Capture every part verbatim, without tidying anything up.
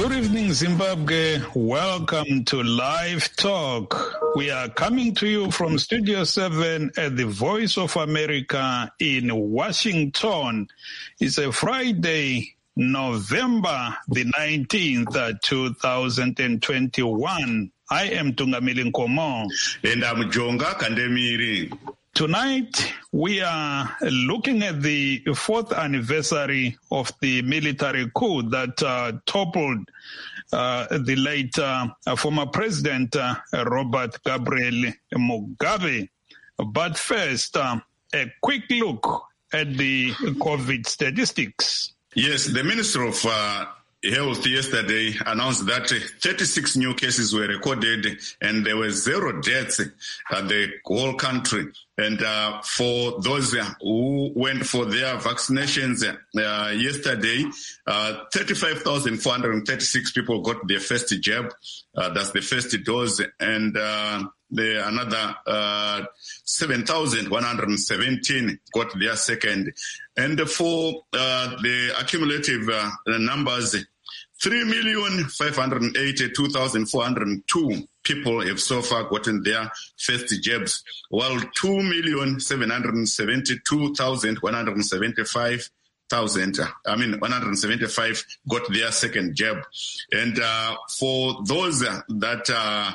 Good evening, Zimbabwe. Welcome to Live Talk. We are coming to you from Studio seven at the Voice of America in Washington. It's a Friday, November the nineteenth, two thousand twenty-one. I am Tungamili Nkomo. And I'm Jonga Kandemiri. Tonight, we are looking at the fourth anniversary of the military coup that uh, toppled uh, the late uh, former President uh, Robert Gabriel Mugabe. But first, uh, a quick look at the COVID statistics. Yes, the Minister of uh, Health yesterday announced that thirty-six new cases were recorded and there were zero deaths at the whole country. And uh, for those who went for their vaccinations uh, yesterday, uh, thirty-five thousand four hundred thirty-six people got their first jab. Uh, that's the first dose. And uh, the another uh, seven thousand one hundred seventeen got their second. And for uh, the accumulative uh, numbers, three million five hundred eighty-two thousand four hundred two people have so far gotten their first jabs, while two million seven hundred seventy-two thousand one hundred seventy-five thousand, I mean, one hundred seventy-five got their second jab. And uh, for those that uh,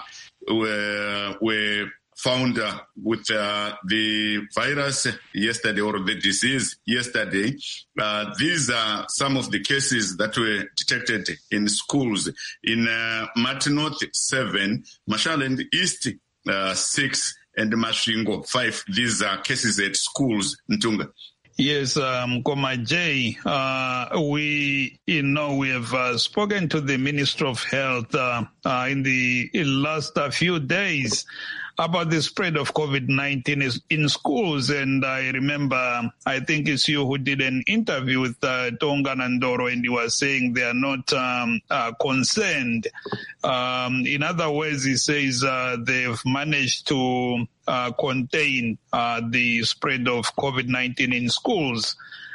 were, were found uh, with uh, the virus yesterday or the disease yesterday, uh, these are some of the cases that were detected in schools. In uh, Martin North, seven, Mashaland East, uh, six, and Mashingo, five. These are cases at schools, Ntunga. Yes, um, Koma J, uh, we, you know, we have uh, spoken to the Minister of Health uh, uh, in the in last uh, few days about the spread of COVID nineteen in schools. And I remember, I think it's you who did an interview with uh, Tonga Nandoro, and you were saying they are not um, uh, concerned. Um, in other words, he says uh, they've managed to uh, contain uh, the spread of COVID nineteen in schools.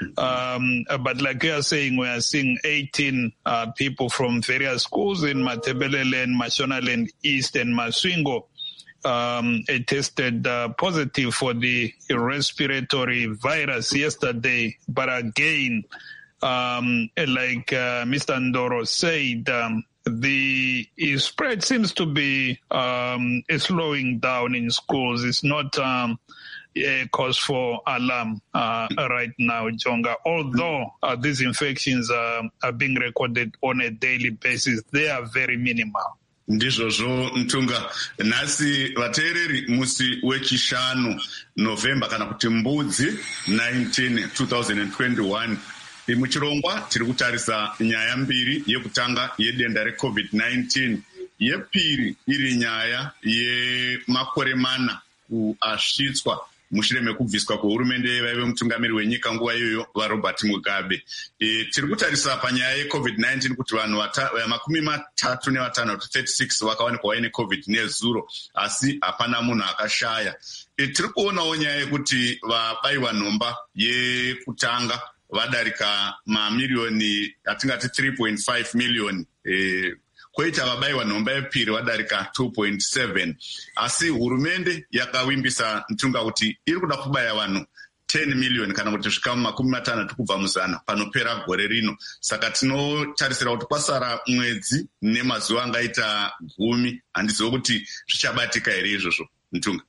Um, but like you are saying, we are seeing eighteen uh, people from various schools in Matebelele and Mashonaland East and Maswingo Um, it tested uh, positive for the respiratory virus yesterday. But again, um, like uh, Mister Ndoro said, um, the spread seems to be um, slowing down in schools. It's not um, a cause for alarm uh, right now, Jonga. Although uh, these infections uh, are being recorded on a daily basis, they are very minimal. Ndizvozvo Ntunga, nhasi vateereri musi wechishanu November kana kuti Mbudzi nineteen twenty twenty-one. Muchirongwa tiri kutarisa nyaya mbiri, yekutanga yedenda reCovid nineteen, yepiri iri nyaya yemakore mana kuasvitswa mushure mekubviswa kwehurumende vaive mutungamiri wenyika nguva iyoyo vaRobert Mugabe. E, tiri kutarisa panyaya yeCovid nineteen kuti vanhu makumi matatu nevatanhatu thirty-six vakawanikwa vaine COVID nezuro, asi hapana munhu akashaya. E, tiri kuonawo nyaya yekuti vabayiwa nhomba yekutanga vadarika mamiliyoni atingati three point five million. E, kwoita vabayiwa nhomba yepiri vadarika two point seven. Asi hurumende yakavimbisa Ntunga kuti iri kuda kubaya vanhu ten million kana kuti zvikamu makumi matanhatu kubva muzana panopera gore rino. Saka tinotarisira kuti kwasara mwedzi nemazuva angaita gumi. Handizivi kuti zvichabatika here izvozvo, Ntunga.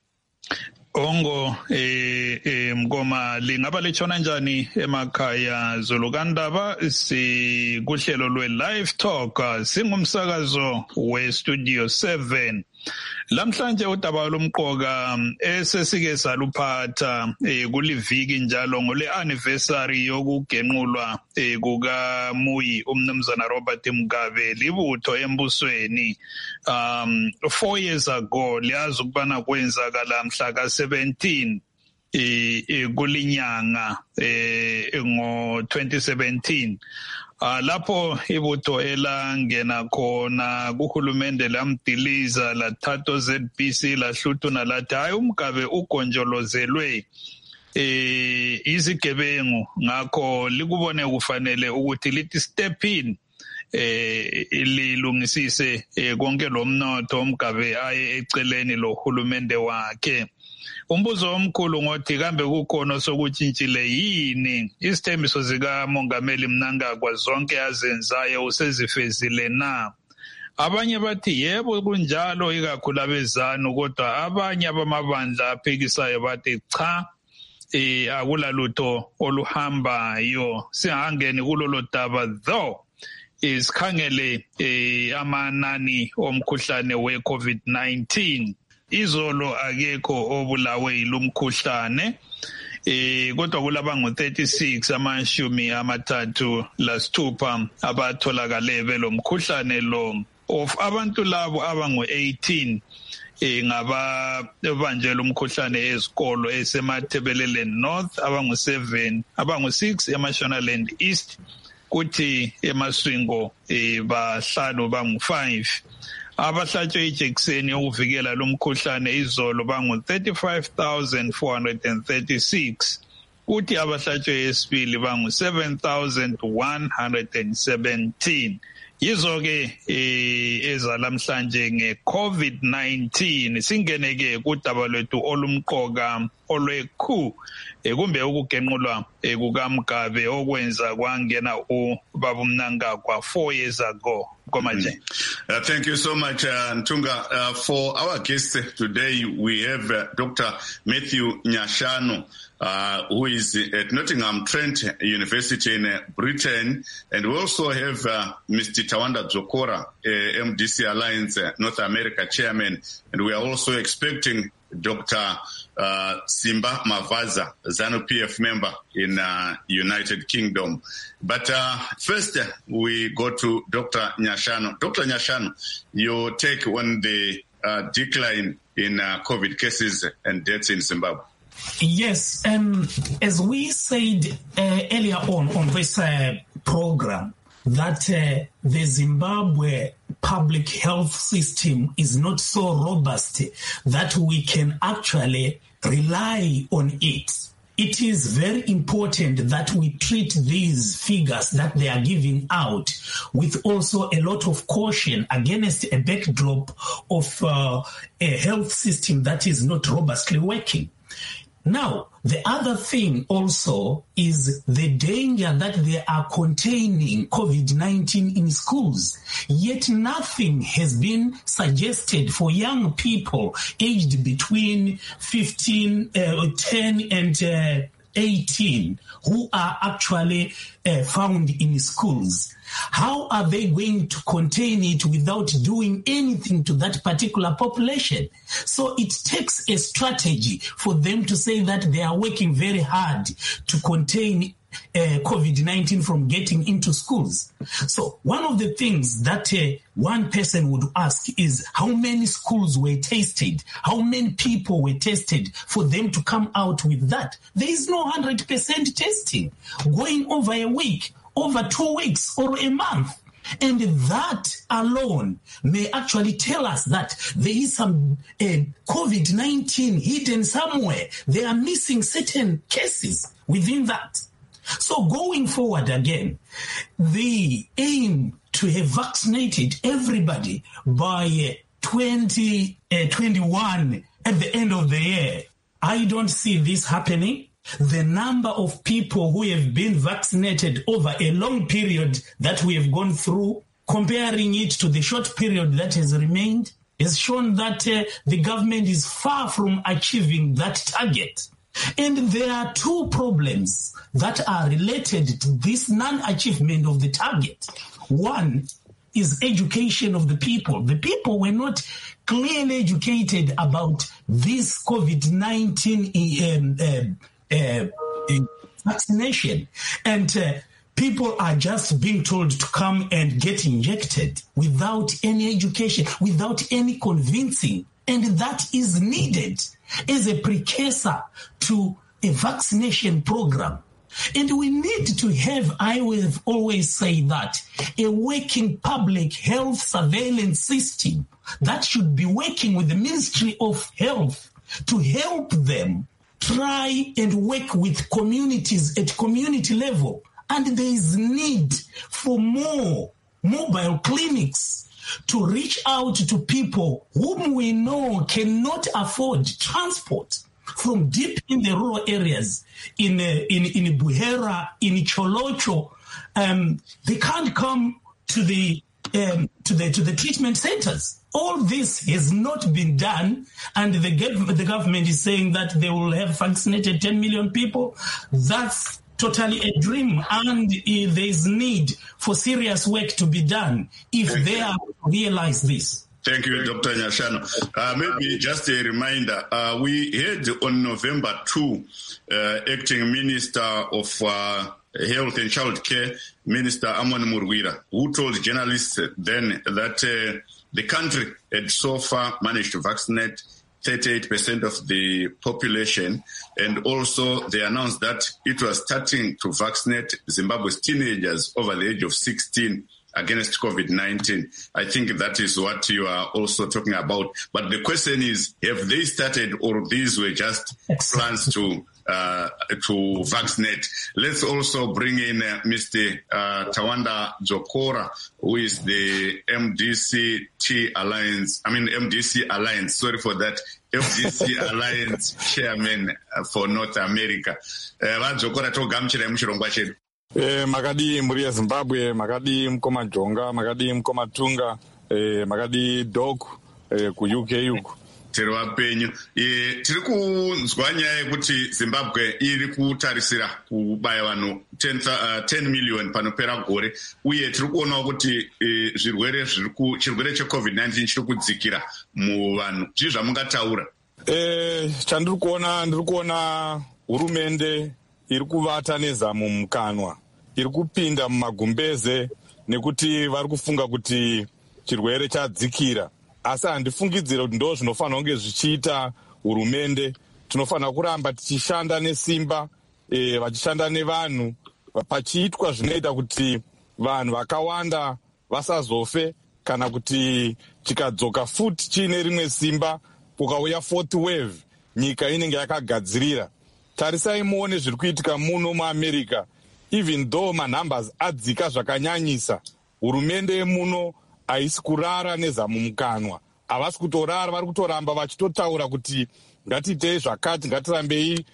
Ongo eh, eh, Mgoma lingaba lichona njani emakhaya Zulukandaba si kuhlelo lwe Live Talk singumsakazo we Studio seven. Lamhlanje udaba lomqoka esesike saluphatha kuliviki njalo ngole anniversary yokugenqulwa kuka Muyi umnumzana Robert Mugabe libutho embusweni um four years ago. Liyazi ukubana kwenzakala mhla ka seventeen eh kulinyanga eh ngo twenty seventeen. Uh, lapho ibutho elangena khona kuhulumende lamdiliza lathatho Z B C lahluthuna lathi hayi uMgabe ugonjolozelwe eh izigebengu ngakho likubone kufanele ukuthi lithi step in eh ilungisise konke lomnotho omgabe aye eceleni lo hulumende wakhe. Umbuzo omkhulu ngothi kambe kukhona sokutshintshile yini isithembiso zika Mongameli Mnangagwa zonke azenzayo usezifezile na? Abanye bathi yebo kunjalo ikakhulu abezanu, kodwa abanye abamabandla aphikisayo bathi cha, eh akulalutho oluhambayo. Sihangeni kulolo daba though isikhangele eh amanani omkhuhlane we-COVID nineteen. Izolo akekho obulawe yilumkhuhlane, eh kodwa kulaba ngo thirty-six amashumi amathathu lasithupha abatholakale belomkhuhlane lo. Of abantu labo abangu eighteen eh ngaba ebanjela umkhuhlane ezikolo esemathebelele North, abangu seven, abangu six eMashonaland East, kuthi eMaswingo eh bahlanu bangu five. Abahlatshwe ijekiseni yokuvikela lo mkhuhlane izolo bangu thirty-five thousand four hundred thirty-six, kuthi abahlatshwe esibili bangu seven thousand one hundred seventeen. Yizo ke ezalamhlanje nge-COVID nineteen. Singene ke kudaba lwethu olumqoka olwekhu kumbe ukugenqulwa kukaMgabe okwenza kwangena uBaba Mnangagwa four years ago. Mm. Uh, thank you so much, uh, Ntunga. Uh, for our guest today, we have uh, Doctor Matthew Nyashanu, uh, who is at Nottingham Trent University in uh, Britain, and we also have uh, Mister Tawanda Dzokora, uh, M D C Alliance uh, North America Chairman, and we are also expecting Doctor Uh, Simba Mavaza, ZANU P F member in uh, United Kingdom. But uh, first, uh, we go to Doctor Nyashanu. Doctor Nyashanu, your take on the uh, decline in uh, COVID cases and deaths in Zimbabwe. Yes, um, as we said uh, earlier on on this uh, program, that uh, the Zimbabwe public health system is not so robust that we can actually rely on it. It is very important that we treat these figures that they are giving out with also a lot of caution against a backdrop of uh, a health system that is not robustly working. Now, the other thing also is the danger that they are containing COVID nineteen in schools. Yet nothing has been suggested for young people aged between fifteen, uh, ten and uh, eighteen who are actually uh, found in schools. How are they going to contain it without doing anything to that particular population? So it takes a strategy for them to say that they are working very hard to contain uh, COVID nineteen from getting into schools. So one of the things that uh, one person would ask is how many schools were tested? How many people were tested for them to come out with that? There is no one hundred percent testing going over a week, over two weeks or a month. And that alone may actually tell us that there is some uh, COVID nineteen hidden somewhere. They are missing certain cases within that. So going forward again, the aim to have vaccinated everybody by twenty twenty-one at the end of the year, I don't see this happening. The number of people who have been vaccinated over a long period that we have gone through, comparing it to the short period that has remained, has shown that uh, the government is far from achieving that target. And there are two problems that are related to this non-achievement of the target. One is education of the people. The people were not clearly educated about this COVID nineteen um, um, Uh, vaccination, and uh, people are just being told to come and get injected without any education, without any convincing, and that is needed as a precursor to a vaccination program. And we need to have, I will always say that, a working public health surveillance system that should be working with the Ministry of Health to help them try and work with communities at community level. And there is need for more mobile clinics to reach out to people whom we know cannot afford transport from deep in the rural areas, in uh, in in Buhera, in Cholocho. Um, they can't come to the um, to the to the treatment centers. All this has not been done, and the gov- the government is saying that they will have vaccinated ten million people. That's totally a dream, and uh, there is need for serious work to be done if Thank they you. are to realize this. Thank you, Doctor Nyashano. Uh, maybe just a reminder, uh, we had on November second, uh, Acting Minister of uh, Health and Child Care, Minister Amon Murwira, who told journalists then that uh, the country had so far managed to vaccinate thirty-eight percent of the population, and also they announced that it was starting to vaccinate Zimbabwe's teenagers over the age of sixteen against COVID nineteen. I think that is what you are also talking about. But the question is, have they started, or these were just plans to uh, to vaccinate? Let's also bring in uh, Mister Uh, Tawanda Jokora, who is the M D C T Alliance, I mean M D C Alliance, sorry for that, F D C Alliance Chairman for North America. Uh, Jokora togamuchira muchirongwa chedu. Eh, makadi muri Zimbabwe, makadi mkoma jonga, makadi mkoma tunga, eh, makadi dog, eh, ku U K uko. Tiri wapenyu. E, tiri kunzwa nyaya yekuti Zimbabwe iri kutarisira kubaya vanhu ten million panopera gore, uye tiri kuonawo kuti e, zvirwere zviriku chirwere cheCovid nineteen chiri kudzikira muvanhu. Zvii zvamungataura? Eh, chandiri kuona ndiri kuona hurumende iri kuvata nezamu mukanwa, iri kupinda mumagumbeze nekuti vari kufunga kuti chirwere chadzikira. Asi handifungidzire kuti ndo zvinofanira kunge zvichiita hurumende. Tinofanira kuramba tichishanda nesimba, e, vachishanda nevanhu, pachiitwa zvinoita kuti vanhu vakawanda vasazofe, kana kuti chikadzoka futi chiine rimwe simba, kukauya fourth wave, nyika inenge yakagadzirira. Tarisai muone zviri kuitika muno muAmerica. Even though manumbers adzika zvakanyanyisa, hurumende yemuno haisi kurara nezamu mukanwa. Havasi kutorara, vari kutoramba vachitotaura kuti ngatiitei zvakati, ngatirambei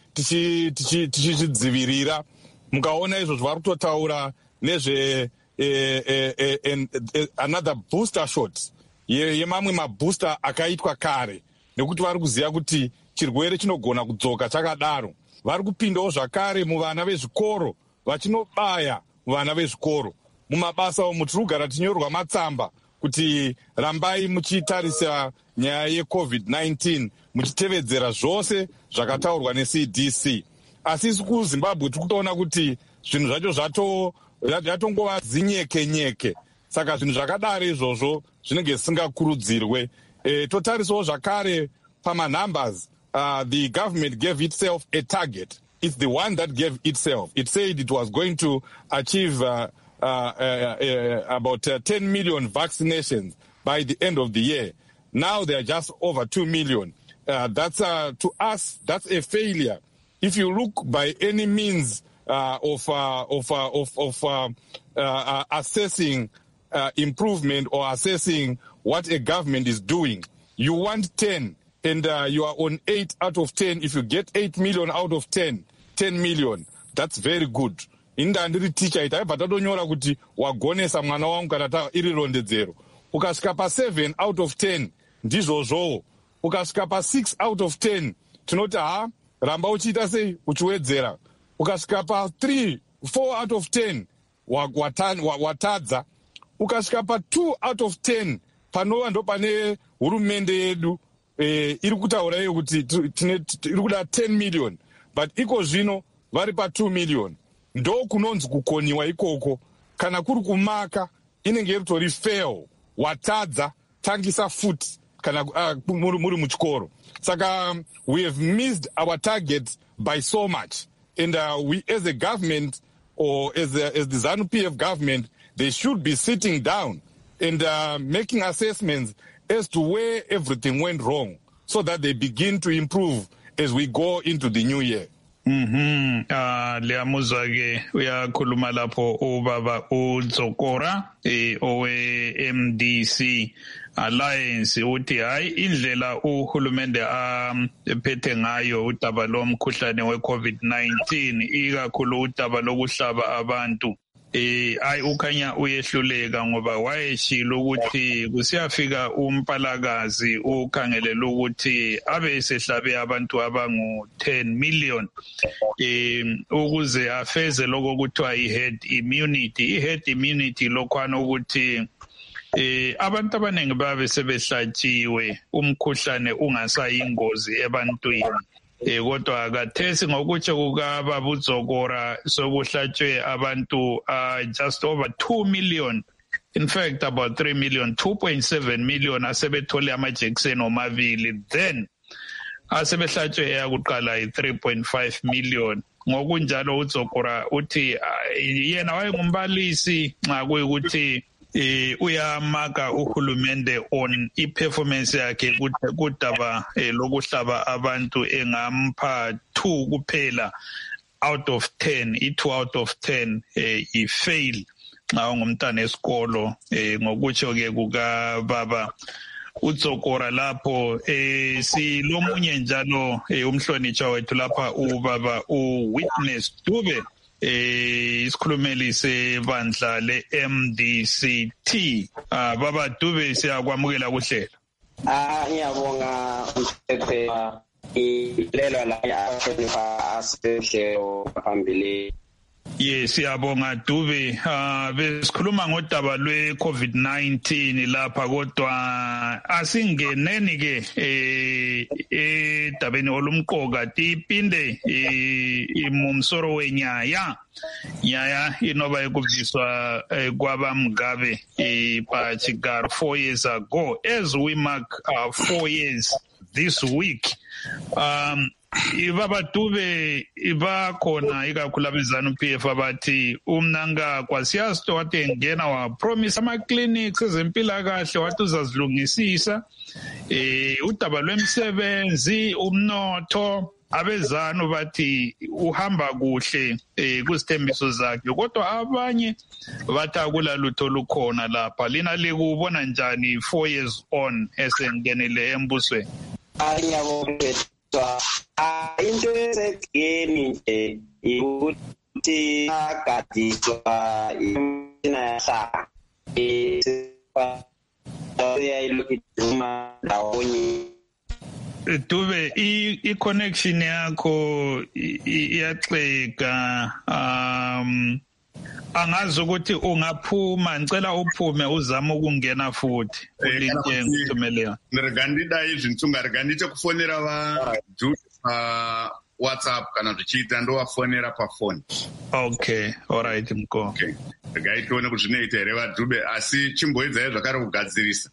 tichizvidzivirira. Tichi, tichi mukaona izvo zvari kutotaura nezve eh, eh, eh, eh, another booster shot yemamwe mabooster akaitwa kare, nekuti vari kuziva kuti chirwere chinogona kudzoka chakadaro. Vari kupindawo zvakare muvana vezvikoro, vachinobaya muvana vezvikoro. Mumabasa umu tiri kugara tinyorwa matsamba kuti rambai muchitarisa nyaya yeCovid nineteen, muchitevedzera zvose zvakataurwa neC D C. Asi isi kuZimbabwe tiri kutoona kuti zvinhu zvacho zvato zvatongova zinyeke nyeke. Saka zvinhu zvakadaro izvozvo zvinenge zvisingakurudzirwe. E, totarisawo zvakare pamanumbers. Uh, the government gave itself a target. It's the one that gave itself. It said it was going to achieve uh, uh, uh, uh, about uh, ten million vaccinations by the end of the year. Now they are just over two million. Uh, that's uh, to us, that's a failure. If you look by any means uh, of uh, of uh, of, of uh, uh, assessing uh, improvement or assessing what a government is doing, you want ten. And uh, you are on eight out of ten. If you get eight million out of ten, ten million, that's very good. Inda andiri teacher ita patadonyora kuti wagonesa mwana wangu kana iri rondedzero. Ukasvika pa seven out of ten ndizvozvo. Ukasvika pa six out of ten tinoti ha ramba uchiita sei uchiwedzera. Ukasvika pa three, four out of ten watadza. Ukasvika pa two out of ten panova ndo pane hurumende yedu Eh, iri kutaura iyo kuti iri kuda ten million, but iko zvino vari pa two million. Ndo kunonzi kukoniwa ikoko. Kana kuri kumaka inenge iritori fail, watadza tangisa futi kana uh, muri muchikoro. Saka um, we have missed our target by so much, and uh, we as a government or as, a, as the ZANU P F government, they should be sitting down and uh, making assessments as to where everything went wrong, so that they begin to improve as we go into the new year. Mhm ah liyamuzwa ke uyakhuluma lapho ubaba uZokora eh owe M D C Alliance uthi hayi indlela uhulumende aphethe ngayo udaba lomkhuhlane weCovid nineteen ikakhulu udaba lokuhlaba abantu eh ayi ukhanya uyehluleka ngoba wayeshilo ukuthi kusiyafika umpalakazi ukhangelela ukuthi abe sehlabe abantu abangu ten million eh ukuze afeze lokho kuthiwa i-herd immunity i-herd immunity lokwana ukuthi eh abantu abaningi babe sebehlatshiwe umkhuhlane ungasayingozi ebantwini eh kodwa akathesi ngokuthi kukaba buZokora sokuhlatshwe abantu uh, just over two million, in fact about three million, two point seven million asebethole amajekiseni omabili, then asebehlatshwe eyakuqala i three point five million. Ngokunjalo uZokora uthi yena wayengumbalisi nxa kuyikuthi eh uyamaka uhulumende on iperformance yakhe kudaba lokuhlaba abantu engampha two kuphela out of ten, i two out of ten eh i fail nxa ungumntana esikolo eh ngokutsho ke kuka baba uZokora lapho eh silomunye njalo umhlonitshwa wethu lapha ubaba uWitness Dube eh isikhulumeli sebandla le-M D C T. ah baba Dube siyakwamukela kuhlela. ah ngiyabonga umthetho ilelo la yahlonipha asihlelo phambili. Yes, siyabonga Dube. Ah besikhuluma ngodaba lwe-COVID nineteen lapha kodwa asingeneni ke eh edabeni olumqoka tipinde imumsoro wenyaya nyaya inoba ekuviswa kwabamgabe ePachigar four years ago as we mark uh, four years this week. um Ibaba Dube ibakhona ikakhulu abezanu P F abathi umnanga kwasiyasto wathi engena wa promise ama clinics ezempilakahle wathi uzazilungisisa eh udaba lwemsebenzi umnotho abezanu bathi uhamba kuhle eh kusithembiso zakhe kodwa abanye bathi akulalutho lukhona lapha. Lina likubona njani four years on esengenele embusweni? Ayabonga into esegeni nje ukuthi agadiswa imina yasa eyayilokiduma ndawonye. Dube i-connection yakho iyaxega, um angazi ukuthi ungaphuma, ngicela uphume uzama ukungena futhi ulinke ngithumeleyo. Nirigandida izvintu ngarigandite kufonera va pa WhatsApp kana zvichiita ndovafonera pafoni. Okay, all right mko. Okay. Gaitione kuti zvinoita here vaDube asi chimboedzai zvakare kugadzirisa.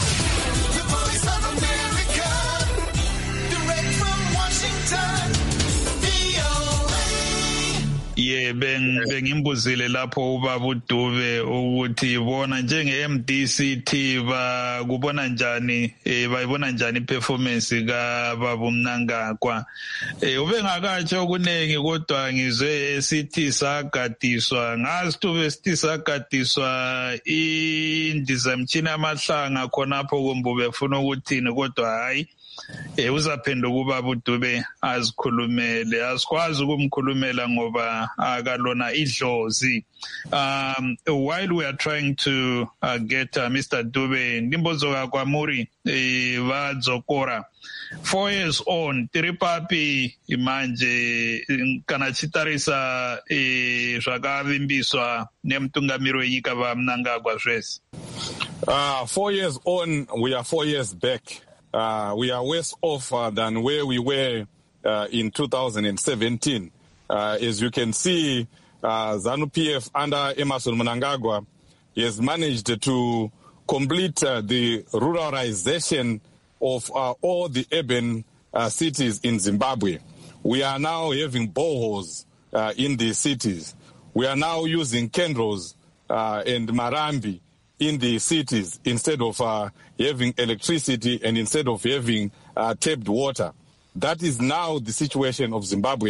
Yeah, beng bengimbuzile lapho ubaba uDube ukuthi bona njenge-M D C T ba kubona njani eh bayibona njani performance ka baba Mnangagwa. Eh ubengakatsho okunengi kodwa ngizwe esithi sagadiswa ngazi Dube sithi sagadiswa indizamtshina amahlanga khonapho kumbe befuna ukuthini kodwa hayi eh uzaphenduka ubaba uDube azikhulumele, asikwazi ukumkhulumela ngoba akalona idlozi. Um while we are trying to uh, get uh, Mister Dube ndimbozoka kwamuri eh vaZokora four years on tiripapi manje kana chitarisa eh zvakavimbiswa nemtungamiri wenyika vaMnangagwa zvese. Uh four years on, we are four years back. Uh, we are worse off uh, than where we were uh, in two thousand seventeen. Uh, as you can see, uh, ZANU-P F under Emmerson Mnangagwa has managed to complete uh, the ruralization of uh, all the urban uh, cities in Zimbabwe. We are now having boreholes uh, in the cities. We are now using Kendros uh, and Marambi in the cities instead of uh, having electricity and instead of having uh, tapped water. That is now the situation of Zimbabweans.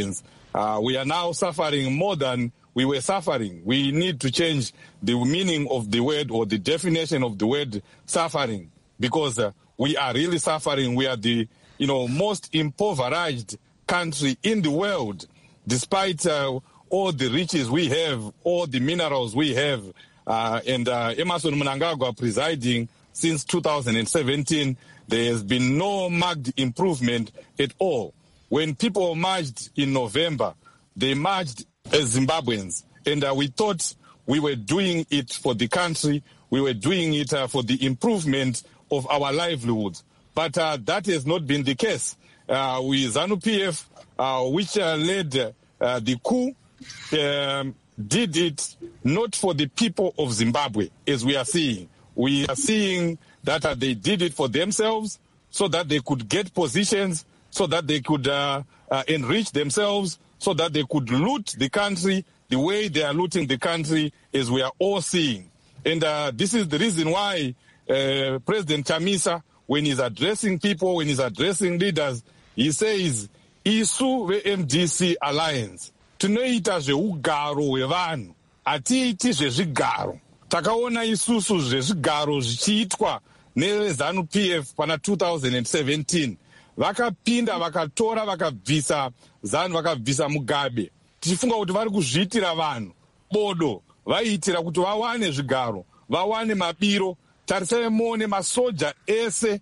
Uh, we are now suffering more than we were suffering. We need to change the meaning of the word or the definition of the word suffering, because uh, we are really suffering. We are the, you know, most impoverished country in the world, despite uh, all the riches we have, all the minerals we have. Uh, and uh, Emmerson Mnangagwa presiding since two thousand seventeen, there has been no marked improvement at all. When people marched in November, they marched as Zimbabweans, and uh, we thought we were doing it for the country, we were doing it uh, for the improvement of our livelihoods. But uh, that has not been the case. Uh, with ZANU P F, uh, which uh, led uh, the coup, um, did it not for the people of Zimbabwe, as we are seeing. We are seeing that uh, they did it for themselves so that they could get positions, so that they could uh, uh, enrich themselves, so that they could loot the country the way they are looting the country, as we are all seeing. And uh, this is the reason why uh, President Chamisa, when he's addressing people, when he's addressing leaders, he says, isu ve-M D C Alliance, tinoita zveugaro hwevanhu, hatiiti zvezvigaro. Takaona isusu zvezvigaro zvichiitwa neZANU P F pana two thousand seventeen. Vakapinda vakatora vakabvisa ZANU vakabvisa Mugabe. Tichifunga kuti vari kuzviitira vanhu bodo, vaiitira kuti vawane zvigaro, vawane mabiro. Tarisai muone masoja ese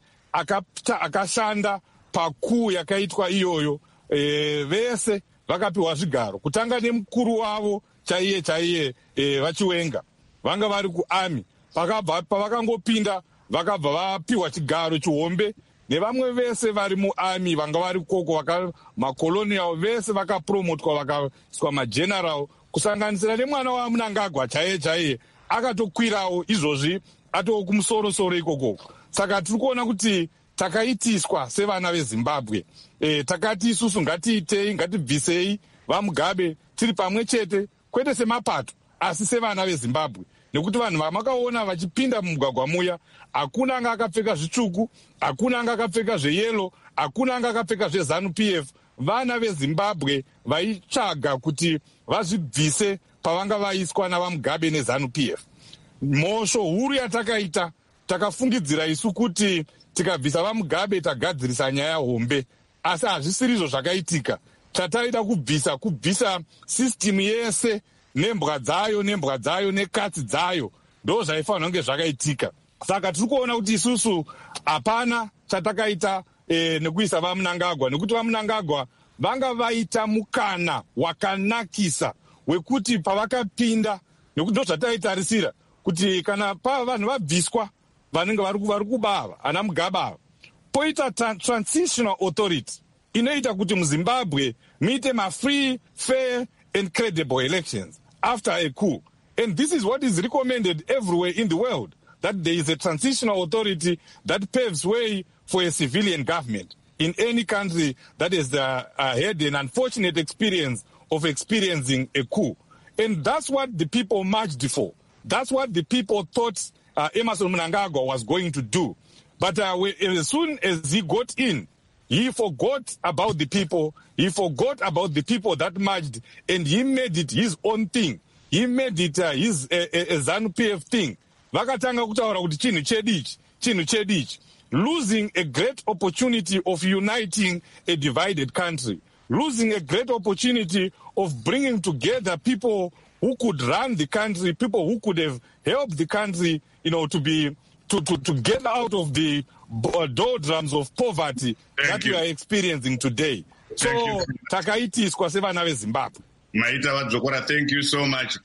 akashanda pakuu yakaitwa iyoyo, e, vese vakapiwa zvigaro, kutanga nemukuru wavo chaiye chaiye e, vachiwenga vanga vari kuarmy. Pakabva pavakangopinda vakabva vapiwa chigaro chihombe, nevamwe vese vari muarmy vanga vari koko makolonial vese vakapromotwa vakaiswa mageneral, kusanganisira nemwana waMnangagwa chaiye chaiye akatokwirawo izvozvi atoo kumusoro-soro ikoko. Saka tiri kuona kuti takaitiswa sevana veZimbabwe. E, takati isusu ngatiitei, ngatibvisei vaMugabe tiri pamwe chete, kwete semapato asi sevana veZimbabwe. Nekuti vanhu vamakaona vachipinda mumugwagwa muya, hakuna anga akapfeka zvitsvuku, hakuna anga akapfeka zveyero, hakuna anga akapfeka zveZANU P F. Vana veZimbabwe vaitsvaga kuti vazvibvise pavanga vaiswa navaMugabe neZANU P F. Mhosvo huru yatakaita, takafungidzira isu kuti tikabvisa vaMugabe tagadzirisa nyaya hombe, asi hazvisirizvo zvakaitika. Chataita kubvisa kubvisa system yese nembwa dzayo nembwa dzayo nekatsi dzayo, ndo zvaifanira kunge zvakaitika. Saka tiri kuona kuti isusu hapana chatakaita e, nekuisa vaMnangagwa, nekuti vaMnangagwa vanga vaita mukana wakanakisa wekuti pavakapinda, nekuti ndo zvataitarisira kuti kana pa vanhu vabviswa vanenge vari kubava ana Mugabe ava, poita transitional authority inoita kuti muZimbabwe muite ma-free, fair and credible elections after a coup. And this is what is recommended everywhere in the world, that there is a transitional authority that paves way for a civilian government in any country that has uh, uh, had an unfortunate experience of experiencing a coup. And that's what the people marched for. That's what the people thought uh, Emmerson Mnangagwa was going to do. But uh, we, as soon as he got in, he forgot about the people. He forgot about the people that marched, and he made it his own thing. He made it uh, his uh, uh, ZANU P F thing. Vakatanga kutaura kuti chinhu chedu ichi, chinhu chedu ichi. Losing a great opportunity of uniting a divided country. Losing a great opportunity of bringing together people who could run the country, people who could have helped the country, you know, to be to, to, to get out of the doldrums of poverty Thank that you. we are experiencing today. So, takaitiswa sevana veZimbabwe. Maita Vadzokora, thank you so much.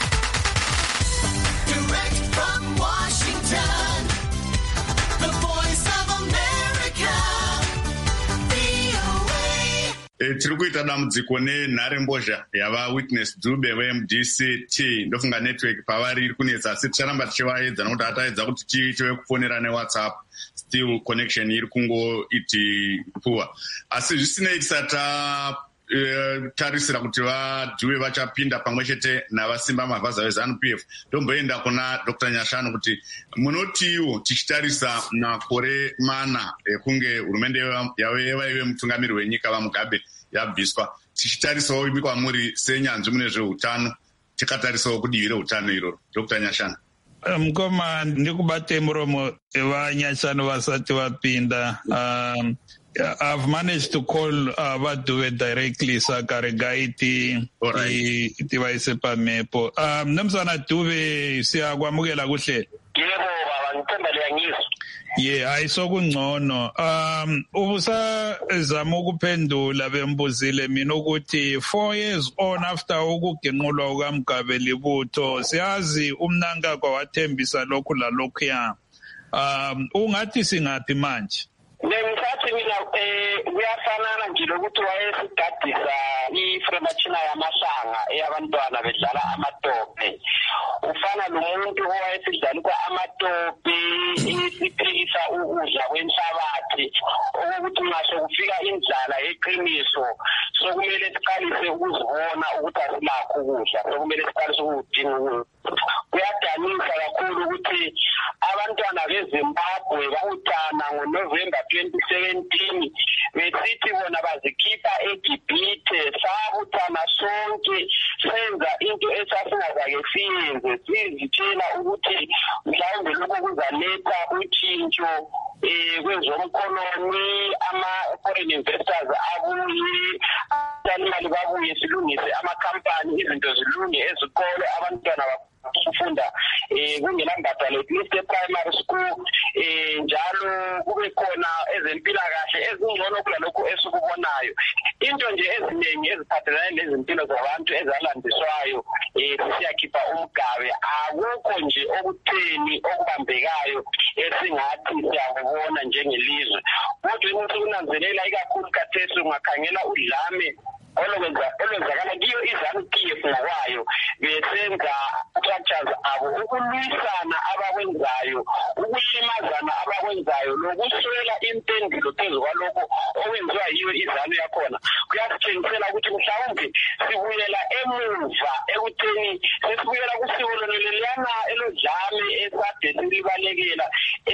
Direct from Washington, the Voice of America, V O A. Tiri kuita dambudziko nenharembozha yava Witness Dube ve-M D C T, ndofunga network pavari iri kunetsa, asi ticharamba tichivaedza nokuti hataedza kuti tiite kufonera neWhatsApp, still connection iri kungoiti poor. Asi zvisinei tisata Uh, tarisira kuti vaDube vachapinda pamwe chete navasimba mavhaza veZANU P F. Ndomboenda kuna Doctor Nyashanu kuti munotiwo tichitarisa makore mana ekunge hurumende yava ive mutungamiri wenyika vaMugabe yabviswa, tichitarisawo imi kwamuri senyanzvi mune zveutano tikatarisawo kudivi reutano iroro. Dr Nyashana. Mukoma ndikubate muromo vanyashanu vasati vapinda. Um, I've managed to call uh, Vaduve directly saka regaiti tivaise pamepo. Um, Namzana Duve siyakwamukela kuhle. Yebo baba ngithembele yangizwa. Yeah, ayisokungcono. Um ubusazama ukuphendula bembuzile mina ukuthi four years on after ukugenqulwa kukaMgabe Libutho siyazi umnanga kwawathembisa lokhu lalokhuya. Um ungathi singaphi manje? Ngisathi mina eh kuyafanana nje lokuthi wayesigadisa ifremachina yamahlanga eyabantwana bedlala amatope. Ufana nomuntu owayesidlala kwa amatope isiphikisa ukudla kwenhlabathi ukuthi ngasho kufika indlala eqiniso sokumele siqalise ukuzibona ukuthi asilakho ukudla sokumele siqalise ukudinga. Kuyadanisa kakhulu ukuthi abantwana beZimbabwe bawuthana ngoNovember twenty seventeen besithi bona bazikhipha eGibhithe sabuthana sonke senza into esasingazake siyenze sizitshela ukuthi mhlawumbe lokho kuzaletha utshintsho eh kwezomkhonomi ama-foreign investors abuye abantwana babuye silungise amakhampani izinto zilunge ezikole abantwana ukufunda eh kungenambadalo at least e-primary school eh njalo kube khona ezempilakahle ezingcono kulalokho esikubonayo. Into nje eziningi eziphathelane nezimpilo zabantu ezalandiswayo eh siyakhipha uMgabe akukho nje okutheni okubambekayo esingathi siyakubona njengelizwe. Kodwa into kunanzelela ikakhulu kathesi ungakhangela udlame olwenza olwenzakala kiyo iZANU-P F ngokwayo besenza structures abo ukulwisana abakwenzayo ukulimazana abakwenzayo lokuswela impendulo phezu kwalokho okwenziwa yiyo iZANU yakhona. Kuyasitshengisela ukuthi mhlawumbe sibuyela emuva ekutheni sesibuyela kusiko leliyana elodlame esade silibalekela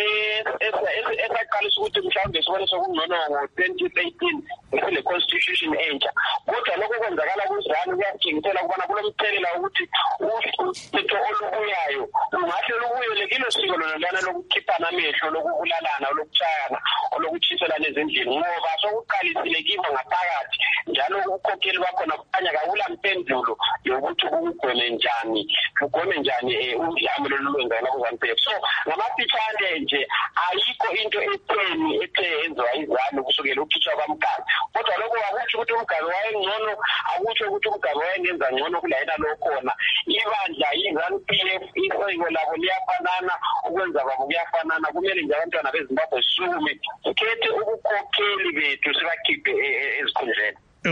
esaqalisa ukuthi mhlawumbe sibone sokungcono ngo-twenty eighteen le constitution entsha. Kodwa lokho kwenzakala kuZANU kuyasitshengisela ukubana kulomthelela ukuthi uthetho olubuyayo ungahle lubuyele kilo siko lona lokukhiphana amehlo lokubulalana lokutshayana olokuthiselana ezindlini ngoba sokuqalisile kibo ngaphakathi njalo ukukhokheli bakhona kukhanya kakula mpendulo yokuthi ukugweme njani ugweme njani udlame lolwenzakala kuZANU-P F. So ngamafitshane nje ayikho into etheni ethe yenziwa iZANU kusukela ukukhitshwa kwaMgabe. Kodwa lokho akutsho ukuthi uMgabe wayengcono akutsho ukuthi uMgabe wayengenza ngcono kulayena lokhona. Ibandla iZANU-P F isiko labo liyafanana ukwenza kwabo kuyafanana. Kumele nje abantwana beZimbabwe sisukume sikhethe ubukhokheli bethu sibakhiphe ezikhundleni.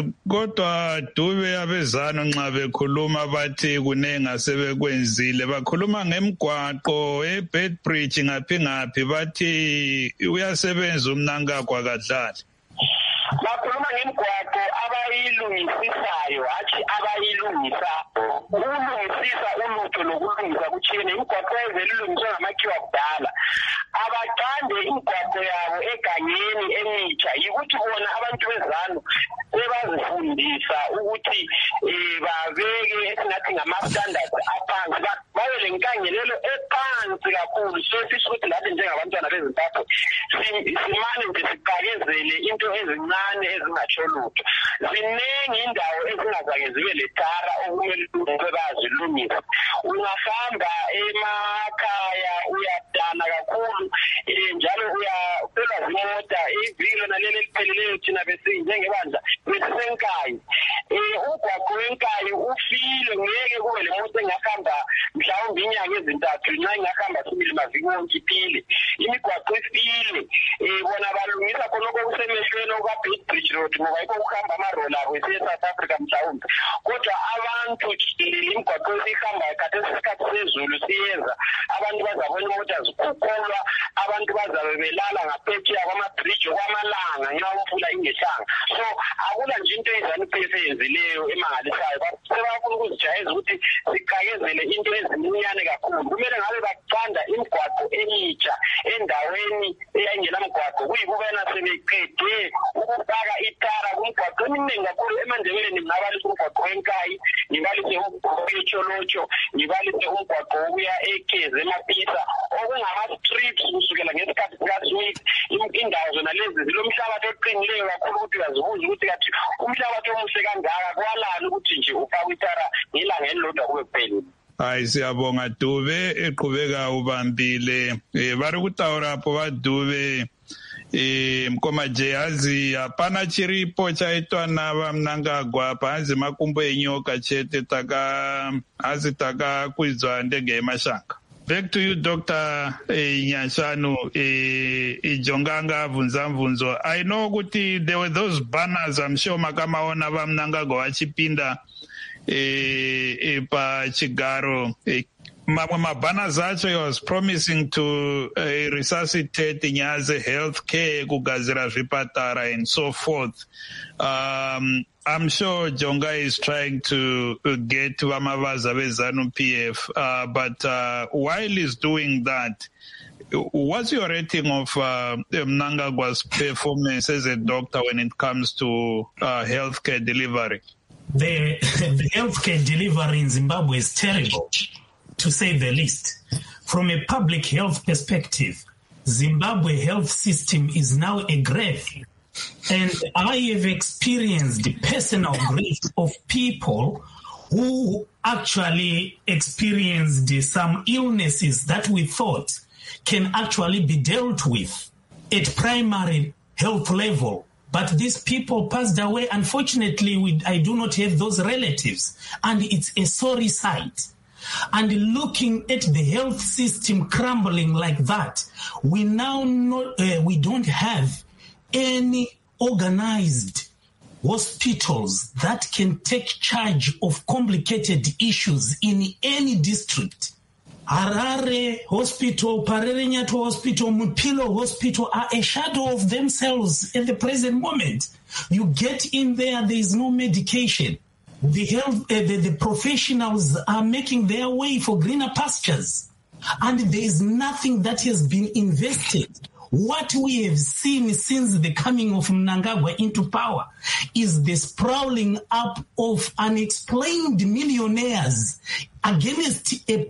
Kodwa Dube abeZANU nxa bekhuluma bathi kunenga sebekwenzile bakhuluma ngemgwaqo eBedbridge ngaphi ngaphi bathi uyasebenza umnankagwa kadlali. Bakhuluma ngemgwaqo abayilungisisayo hatshi abayilungisa. Ukulungisisa ulutho lokulungisa kutshiyene. Imigwaqo ezelilungiswa ngamakhiwa kudala abaqande imigwaqo yabo egangeni emitsha yikuthi bona abantu beZANU sebazifundisa ukuthi eh babeke esingathi ngama-standards aphansi babe lenkangelelo ephansi kakhulu. So sisho ukuthi lathi njengabantwana beZimbabwe simane nje siqakezele into ezincane ezingatsho lutho. Ziningi indawo ezingazake zibe letara okumele ukuthi bazilungise. Ungahamba emakhaya uyadana kakhulu njalo uyaphela zimota ivilo naleli elipheleleyo thina bese njengebandla besenkayi umgwaqo wenkayi ufile ngeke kube le moto engahamba mhlawumbe inyanga ezintathu nxa ingahamba sibili maviki wonke iphile imigwaqo ifile bona balungisa khonokho kusemehlweni okwaBedbridge Road ngoba yikho kuhamba amaroli abo e-South Africa mhlawumbe. Kodwa abantu imigwaqo ihamba khathesi isikhathi sezulu siyeza abantu bazabona imoto zikhukulwa abantu bazabe belala ngaphetsheya kwamabhriji okwamalanga ngenxa yomfula ingehlanga. So akula nje into eZANU-P F eyenzileyo emangalisayo. Sebafuna ukuzijayeza ukuthi siqakezele into eziminyane kakhulu. Kumele ngabe baqanda imigwaqo emitsha endaweni eyayingelamgwaqo, kuyikubana sebeqede ukufaka itara kumgwaqo eminingi kakhulu eMandebeleni. Ngingabalisa umgwaqo wenkayi, ngibalise umgwaqo wetsholotsho, ngibalise umgwaqo wokuya eKeze eMapisa, okungama-strips kusukela ngesikhathi sikaSmith. Indawo zona lezi zilomhlabathi oqinileyo kakhulu ukuthi uyazibuza ukuthi kathi umhlabathi omuhle kangaka kwalani ukuthi nje ufakwe itara ngelanga elilodwa kube kuphelile. Hayi, siyabonga Dube eqhubeka ubambile. Eh, bari kutaura po va Dube eh mkoma jeazi hapana chiripo chaitwa na Mnangagwa panzi makumbo enyoka chete taka azi taka kuizwa ndege yemashanga. Back to you, Doctor eh, Nyashanu eh, Ijonganga Vunzamvunzo. I know kuti there were those banners, I'm sure makamaona va Mnangagwa vachipinda eh, eh, pa Chigaro. Eh, mamwe mabanners acho he was promising to uh, resuscitate nyaze healthcare, kugadzira zvipatara and so forth. Um, I'm sure Jonga is trying to uh, get vamavaza veZANU-P F, uh, but uh, while he's doing that, what's your rating of uh, Mnangagwa's performance as a doctor when it comes to uh, healthcare delivery? The, the healthcare delivery in Zimbabwe is terrible, to say the least. From a public health perspective, Zimbabwe health system is now a grave. And I have experienced the personal grief of people who actually experienced some illnesses that we thought can actually be dealt with at primary health level. But these people passed away. Unfortunately, we, I do not have those relatives. And it's a sorry sight. And looking at the health system crumbling like that, we now know, uh, we don't have any organized hospitals that can take charge of complicated issues in any district. Harare Hospital, Parere Nyato Hospital, Mupilo Hospital are a shadow of themselves at the present moment. You get in there, there is no medication. The health, uh, the, the professionals are making their way for greener pastures, and there is nothing that has been invested. What we have seen since the coming of Mnangagwa into power is the sprawling up of unexplained millionaires against a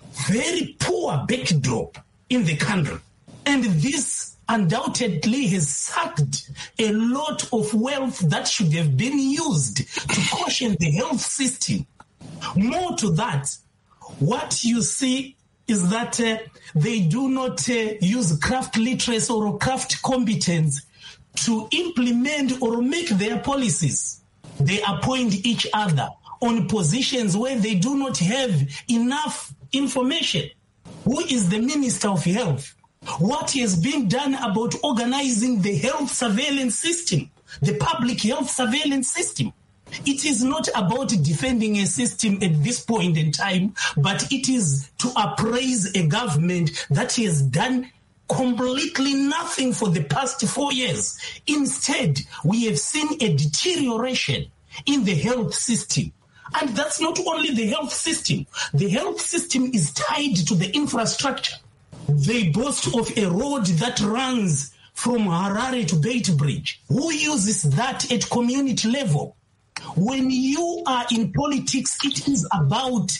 very poor backdrop in the country. And this undoubtedly has sucked a lot of wealth that should have been used to caution the health system. More to that, what you see is that uh, they do not uh, use craft literacy or craft competence to implement or make their policies. They appoint each other on positions where they do not have enough information. Who is the Minister of Health? What has been done about organizing the health surveillance system, the public health surveillance system? It is not about defending a system at this point in time, but it is to appraise a government that has done completely nothing for the past four years. Instead, we have seen a deterioration in the health system. And that's not only the health system. The health system is tied to the infrastructure. They boast of a road that runs from Harare to Beit Bridge. Who uses that at community level? When you are in politics, it is about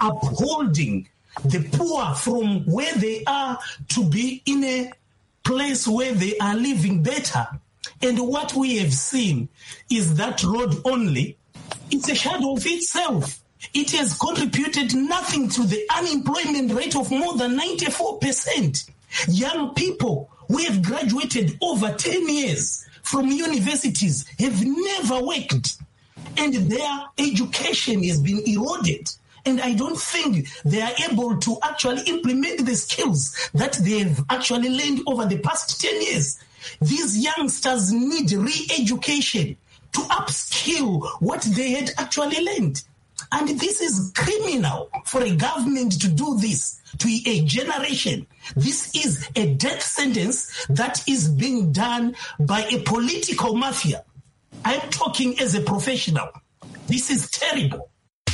upholding the poor from where they are to be in a place where they are living better. And what we have seen is that road only. It's a shadow of itself. It has contributed nothing to the unemployment rate of more than ninety-four percent. Young people who have graduated over ten years from universities have never worked, and their education has been eroded. And I don't think they are able to actually implement the skills that they have actually learned over the past ten years. These youngsters need re-education to upskill what they had actually learned. And this is criminal for a government to do this to a generation. This is a death sentence that is being done by a political mafia. I'm talking as a professional. This is terrible.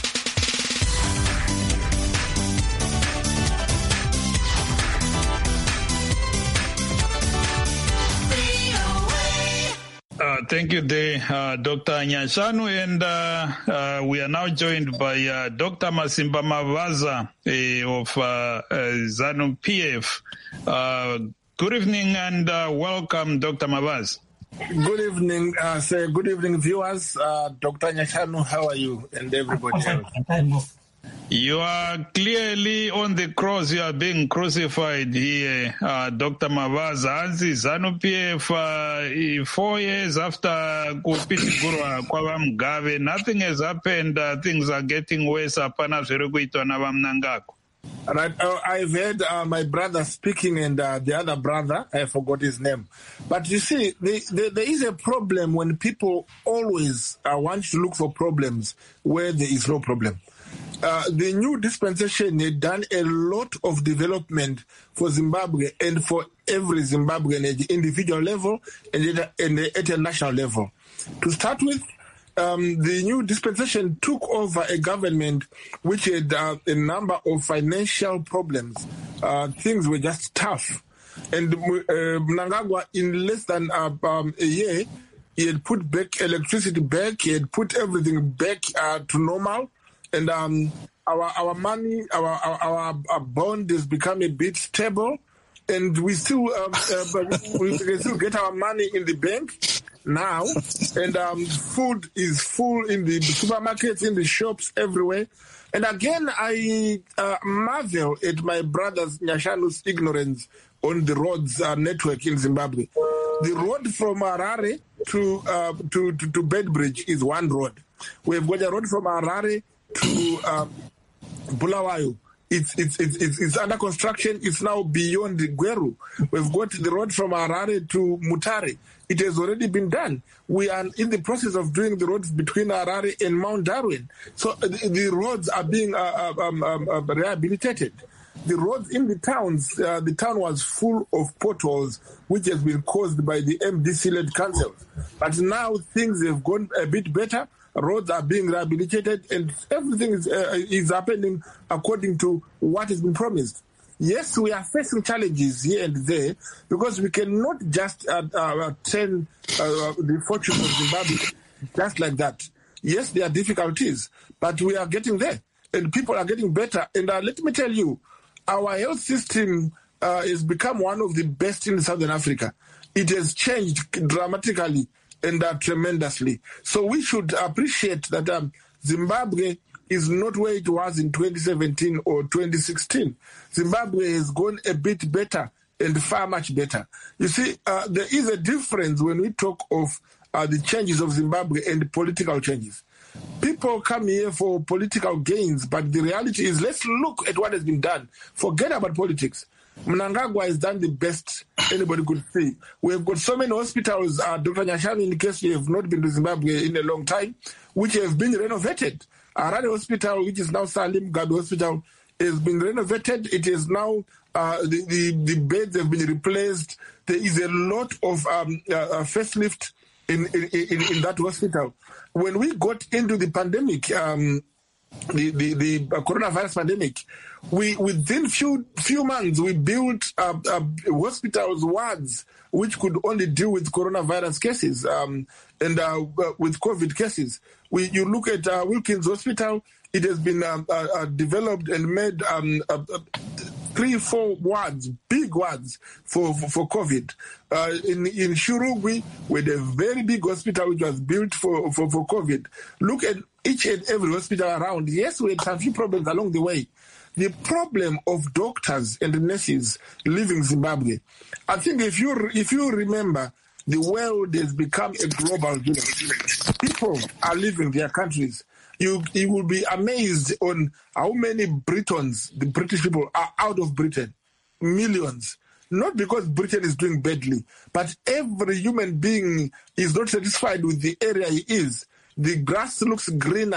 Uh, thank you, there, uh, Doctor Nyashanu, and uh, uh, we are now joined by uh, Doctor Masimba Mavaza uh, of uh, uh, ZANU P F. Uh, good evening and uh, welcome, Doctor Mavaza. Good evening, uh, say good evening, viewers. Uh, Doctor Nyashanu, how are you and everybody else? You are clearly on the cross. You are being crucified here, uh, Doctor Mavaza. Anzi ZANU P F, uh, four years after kupitigurwa kwa Mugabe, nothing has happened. Uh, things are getting worse. Apana zvirikuitwa na vamnangagwa. Right. Uh, I've heard uh, my brother speaking and uh, the other brother, I forgot his name. But you see, the, the, there is a problem when people always uh, want to look for problems where there is no problem. Uh, the new dispensation had done a lot of development for Zimbabwe and for every Zimbabwean at the individual level and at, and at a national level. To start with, um, the new dispensation took over a government which had uh, a number of financial problems. Uh, things were just tough. And uh, Mnangagwa, in less than uh, um, a year, he had put back electricity back, he had put everything back uh, to normal. And um, our our money, our, our our bond has become a bit stable, and we still um, uh, we can still get our money in the bank now. And um, food is full in the supermarkets, in the shops, everywhere. And again, I uh, marvel at my brother's Nyashanu's ignorance on the roads uh, network in Zimbabwe. The road from Harare to uh, to, to to Bedbridge is one road. We've got a road from Harare to um, Bulawayo. It's, it's it's it's it's under construction. It's now beyond the Gweru. We've got the road from Harare to Mutare. It has already been done. We are in the process of doing the roads between Harare and Mount Darwin. So uh, the, the roads are being uh, um, um, uh, rehabilitated. The roads in the towns, uh, the town was full of potholes, which has been caused by the M D C-led councils. But now things have gone a bit better. Roads are being rehabilitated, and everything is uh, is happening according to what has been promised. Yes, we are facing challenges here and there because we cannot just uh, uh, turn uh, the fortune of Zimbabwe just like that. Yes, there are difficulties, but we are getting there, and people are getting better. And uh, let me tell you, our health system uh, has become one of the best in Southern Africa. It has changed dramatically and uh, tremendously. So we should appreciate that um, Zimbabwe is not where it was in twenty seventeen or twenty sixteen. Zimbabwe has gone a bit better and far much better. You see, uh, there is a difference when we talk of uh, the changes of Zimbabwe and political changes. People come here for political gains, but the reality is, let's look at what has been done. Forget about politics. Mnangagwa has done the best anybody could see. We have got so many hospitals, uh, Doctor Nyashanu, in case you have not been to Zimbabwe in a long time, which have been renovated. Harare Hospital, which is now Salim Mugabe Hospital, has been renovated. It is now, uh, the, the, the beds have been replaced. There is a lot of um, uh, facelift in, in, in, in that hospital. When we got into the pandemic, um, the, the, the coronavirus pandemic, we within few few months we built uh, uh, hospitals, wards, which could only deal with coronavirus cases um, and uh, with COVID cases. We, you look at uh, Wilkins Hospital, it has been uh, uh, developed and made um, uh, uh, three, four wards, big wards for, for, for COVID. Uh, in, in Shurugwi, we had a very big hospital which was built for, for, for COVID. Look at each and every hospital around. Yes, we had some few problems along the way. The problem of doctors and nurses leaving Zimbabwe. I think if you if you remember, the world has become a global village. People are leaving their countries. You you will be amazed on how many Britons, the British people, are out of Britain. Millions. Not because Britain is doing badly, but every human being is not satisfied with the area he is. The grass looks greener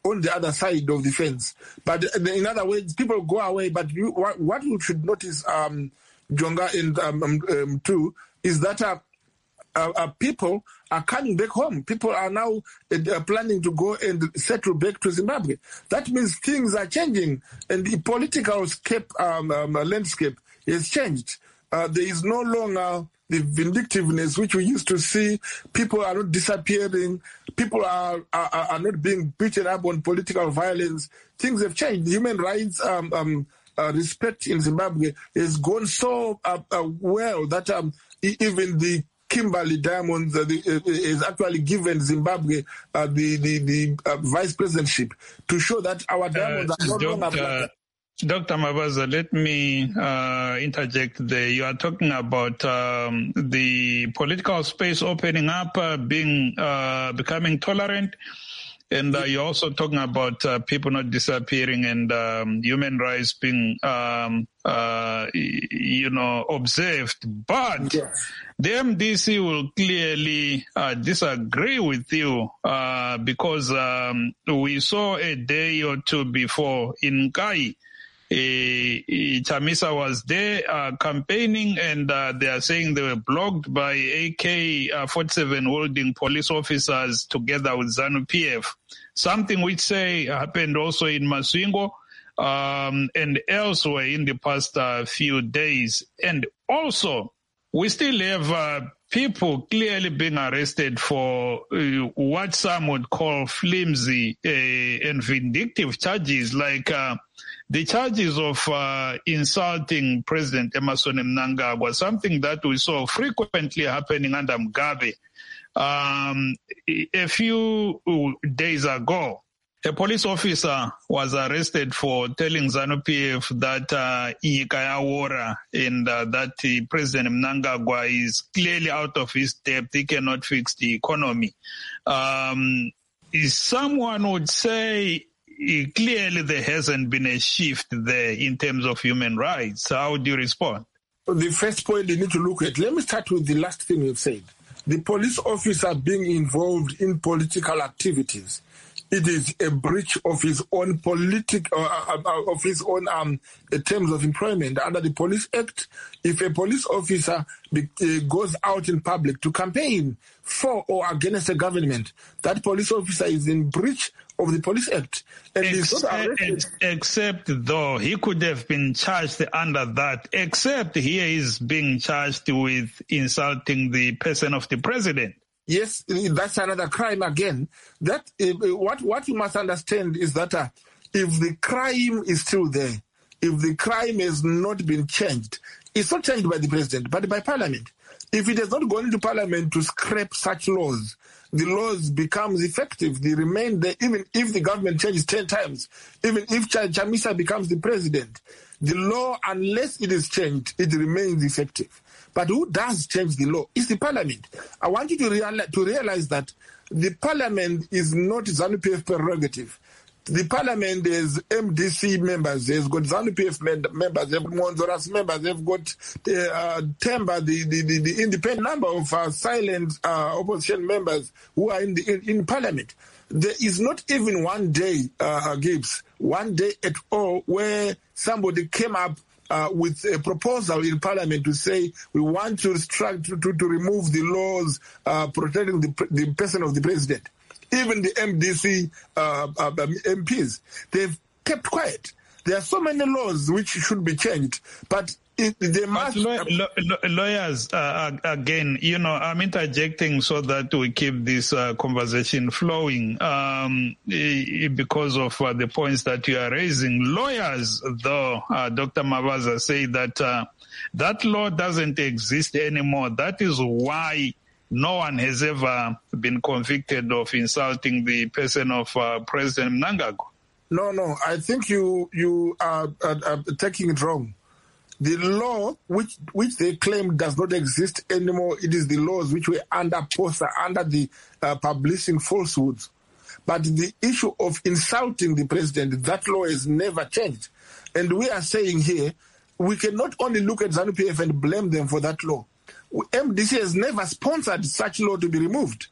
on the other side of the fence. But in other words, people go away. But you, what, what you should notice, um, Jonga, and um, um, too, is that uh, uh, uh, people are coming back home. People are now uh, planning to go and settle back to Zimbabwe. That means things are changing, and the political scape, um, um, landscape has changed. Uh, there is no longer the vindictiveness which we used to see. People are not disappearing. People are, are, are not being beaten up on political violence. Things have changed. Human rights um, um, uh, respect in Zimbabwe has gone so uh, uh, well that um, e- even the Kimberley Diamonds uh, the, uh, is actually given Zimbabwe uh, the, the, the uh, vice presidentship to show that our diamonds uh, are no longer black. Doctor Mabaza, let me uh, interject there. You are talking about um, the political space opening up, uh, being uh, becoming tolerant, and uh, you're also talking about uh, people not disappearing and um, human rights being, um, uh, you know, observed. But Yes. the M D C will clearly uh, disagree with you uh, because um, we saw a day or two before in Kai. Uh, Chamisa was there uh, campaigning, and uh, they are saying they were blocked by A K forty-seven holding police officers together with ZANU P F. Something which say happened also in Masvingo um, and elsewhere in the past uh, few days. And also, we still have uh, people clearly being arrested for uh, what some would call flimsy uh, and vindictive charges, like uh, the charges of uh, insulting President Emmerson Mnangagwa, something that we saw frequently happening under Mugabe. Um, a few days ago, a police officer was arrested for telling ZANU P F that uh, Inyika Wara and uh, that uh, President Mnangagwa is clearly out of his depth. He cannot fix the economy. Um, someone would say uh, clearly there hasn't been a shift there in terms of human rights. How do you respond? The first point you need to look at, let me start with the last thing you've said. The police officer being involved in political activities, it is a breach of his own politic, uh, uh, of his own um, terms of employment under the Police Act. If a police officer be, uh, goes out in public to campaign for or against a government, that police officer is in breach of the Police Act. And he's not arrested. Except, except though he could have been charged under that, except here is being charged with insulting the person of the president. Yes, that's another crime again. That uh, what what you must understand is that uh, if the crime is still there, if the crime has not been changed, it's not changed by the president, but by parliament. If it has not gone into parliament to scrap such laws, the laws becomes effective. They remain there even if the government changes ten times, even if Ch- Chamisa becomes the president. The law, unless it is changed, it remains effective. But who does change the law? It's the parliament. I want you to, real- to realize that the parliament is not ZANU P F prerogative. The parliament has M D C members, they've got ZANU P F members, they've got Monzoras members, they've got uh, Temba, the, the, the, the independent number of uh, silent uh, opposition members who are in, the, in, in parliament. There is not even one day, uh, Gibbs, one day at all where somebody came up Uh, with a proposal in parliament to say we want to restrict, to, to, to remove the laws uh, protecting the, the person of the president. Even the M D C uh, uh, M Ps, they've kept quiet. There are so many laws which should be changed, but it, they must. Law, law, lawyers, uh, again, you know, I'm interjecting so that we keep this uh, conversation flowing um, because of uh, the points that you are raising. Lawyers, though, uh, Doctor Mabaza, say that uh, that law doesn't exist anymore. That is why no one has ever been convicted of insulting the person of uh, President Mnangagwa. No, no, I think you you are, are, are taking it wrong. The law which which they claim does not exist anymore, it is the laws which were under poster, under the uh, publishing falsehoods. But the issue of insulting the president, that law has never changed. And we are saying here, we cannot only look at ZANU P F and blame them for that law. M D C has never sponsored such law to be removed.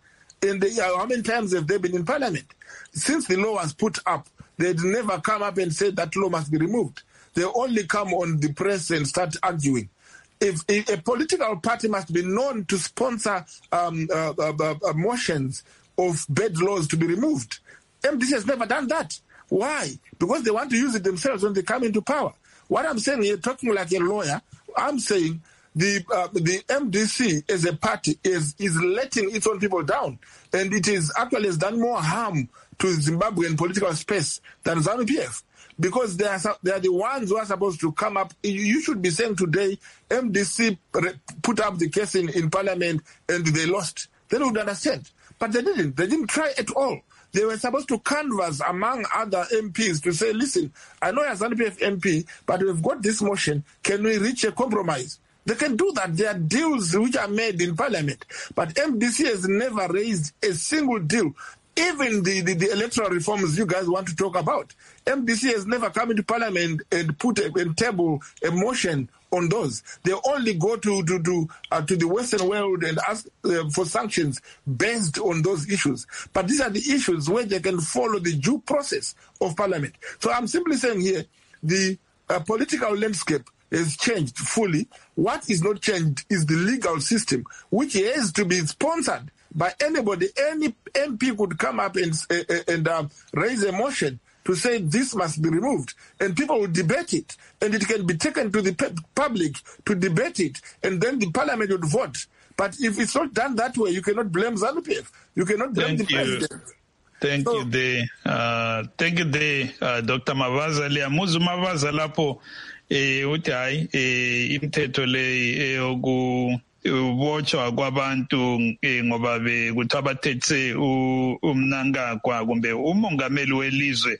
And they, uh, how many times have they been in parliament? Since the law was put up, they'd never come up and said that law must be removed. They only come on the press and start arguing. If, if a political party must be known to sponsor um, uh, uh, uh, motions of bad laws to be removed, M D C has never done that. Why? Because they want to use it themselves when they come into power. What I'm saying here, talking like a lawyer, I'm saying the uh, the M D C as a party is is letting its own people down, and it is actually has done more harm to Zimbabwean political space than ZANU P F, because they are they are the ones who are supposed to come up. You should be saying today, M D C put up the case in, in parliament and they lost. They would understand, but they didn't. They didn't try at all. They were supposed to canvass among other M Ps to say, listen, I know you're ZANU P F M P, but we've got this motion. Can we reach a compromise? They can do that. There are deals which are made in parliament. But M D C has never raised a single deal. Even the, the, the electoral reforms you guys want to talk about, M D C has never come into parliament and put a, and table a motion on those. They only go to to to, uh, to the Western world and ask uh, for sanctions based on those issues. But these are the issues where they can follow the due process of parliament. So I'm simply saying here, the uh, political landscape has changed fully. What is not changed is the legal system, which has to be sponsored by anybody. Any M P could come up and uh, and uh, raise a motion to say this must be removed, and people will debate it, and it can be taken to the pe- public to debate it, and then the parliament would vote. But if it's not done that way, you cannot blame ZANU P F. You cannot blame Thank the you. president. Thank So- you, the, uh, thank you, the, uh, Doctor Mavaza. Liamuzu Mavaza lapo, eh, uthi hayi, eh, imithetho le eyoku ubotshwa kwabantu eh, ngoba bekuthi abathethe u- umnankagwa kumbe umongameli welizwe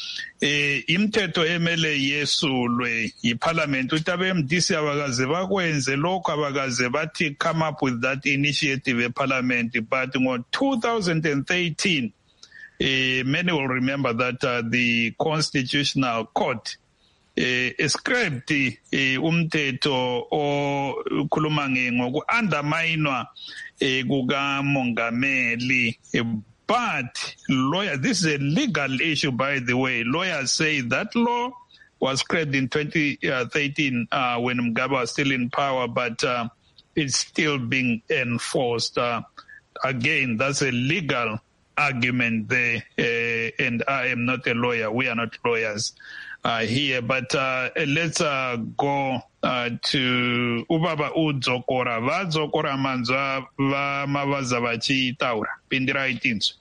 eh imithetho emele yesulwe yiparliament uthi abe-M D C abakaze bakwenze lokho abakaze bathi come up with that initiative eparliament, but ngo two thousand thirteen eh many will remember that uh, the Constitutional Court eh escribed eh umthetho okhuluma ngoku-underminwa eh kuka mongameli eh, but lawyer, this is a legal issue, by the way. Lawyers say that law was scrapped in twenty thirteen uh, when Mugabe was still in power, but uh, it's still being enforced. Uh, again, that's a legal argument there, uh, and I am not a lawyer. We are not lawyers uh, here, but uh, let's uh, go uh, to Ubaba Udzokora. Vadzokora manzwa va mavaza vachitaura. Pindira itinso.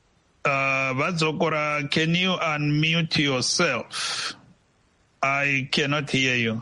Uh, Vadzokora, can you unmute yourself? I cannot hear you.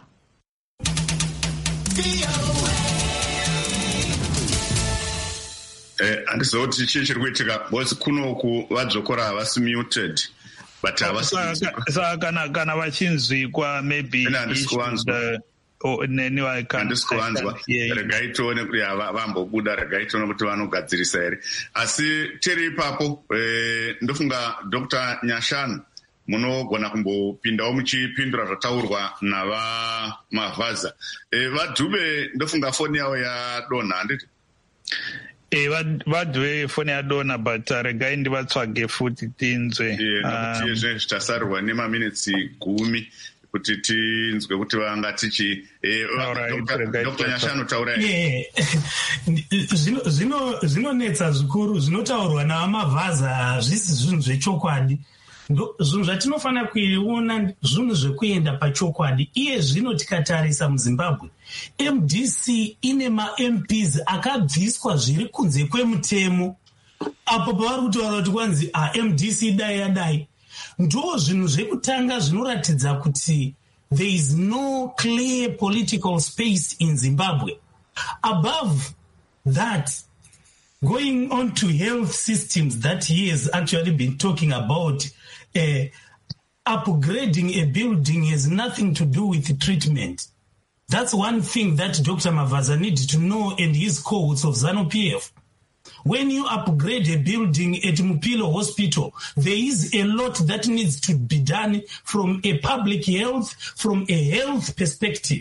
Eh, andizoti chii chiri kuitika because kunoku vadzokora havasi muted but havasi Saka saka kana kana vachinzwikwa maybe Ina handisi issues, kuvanzwa. uh, oh, neni I can't- handisi I can't kuvanzwa hear you. regai tione kuti hava- vambobuda regai tione kuti vanogadzirisa here asi tiri ipapo eh, ndofunga Dr Nyashanu munogona kumbopindawo muchipindura zvataurwa nava Mavaza. Eh, vadhube ndofunga foni yavo yadonha handiti Eh, vad- vadwe foni yadonha but uh, regai ndivatsvage futi tinzwe. Eh, nokuti Um, zve zvichasarirwa nemaminitsi gumi kuti tinzwe kuti vanga tichi eh, Alright, Dr. regai Dr tichatsva- Nyashanu taurai. Yeah. Zvino- zvino- zvinonetsa zvikuru zvinotaurwa navamavhaza hazvisi zvinhu zvechokwadi. Ndo- zvinhu zvatinofanira kuiona zvinhu zvekuenda pachokwadi. Iye zvino tikatarisa muzimbabwe, M D C ine ma-M Ps akabviswa zviri kunze kwemutemo, apo pavari kutaura kuti kwanzi ah, M D C dai yadai. Ndo zvinhu zvekutanga zvinoratidza kuti there is no clear political space in Zimbabwe. Above that, going on to health systems that he has actually been talking about, uh, upgrading a building has nothing to do with treatment. That's one thing that Doctor Mavaza needs to know and his cohorts of ZANU P F. When you upgrade a building at Mupilo Hospital, there is a lot that needs to be done from a public health, from a health perspective.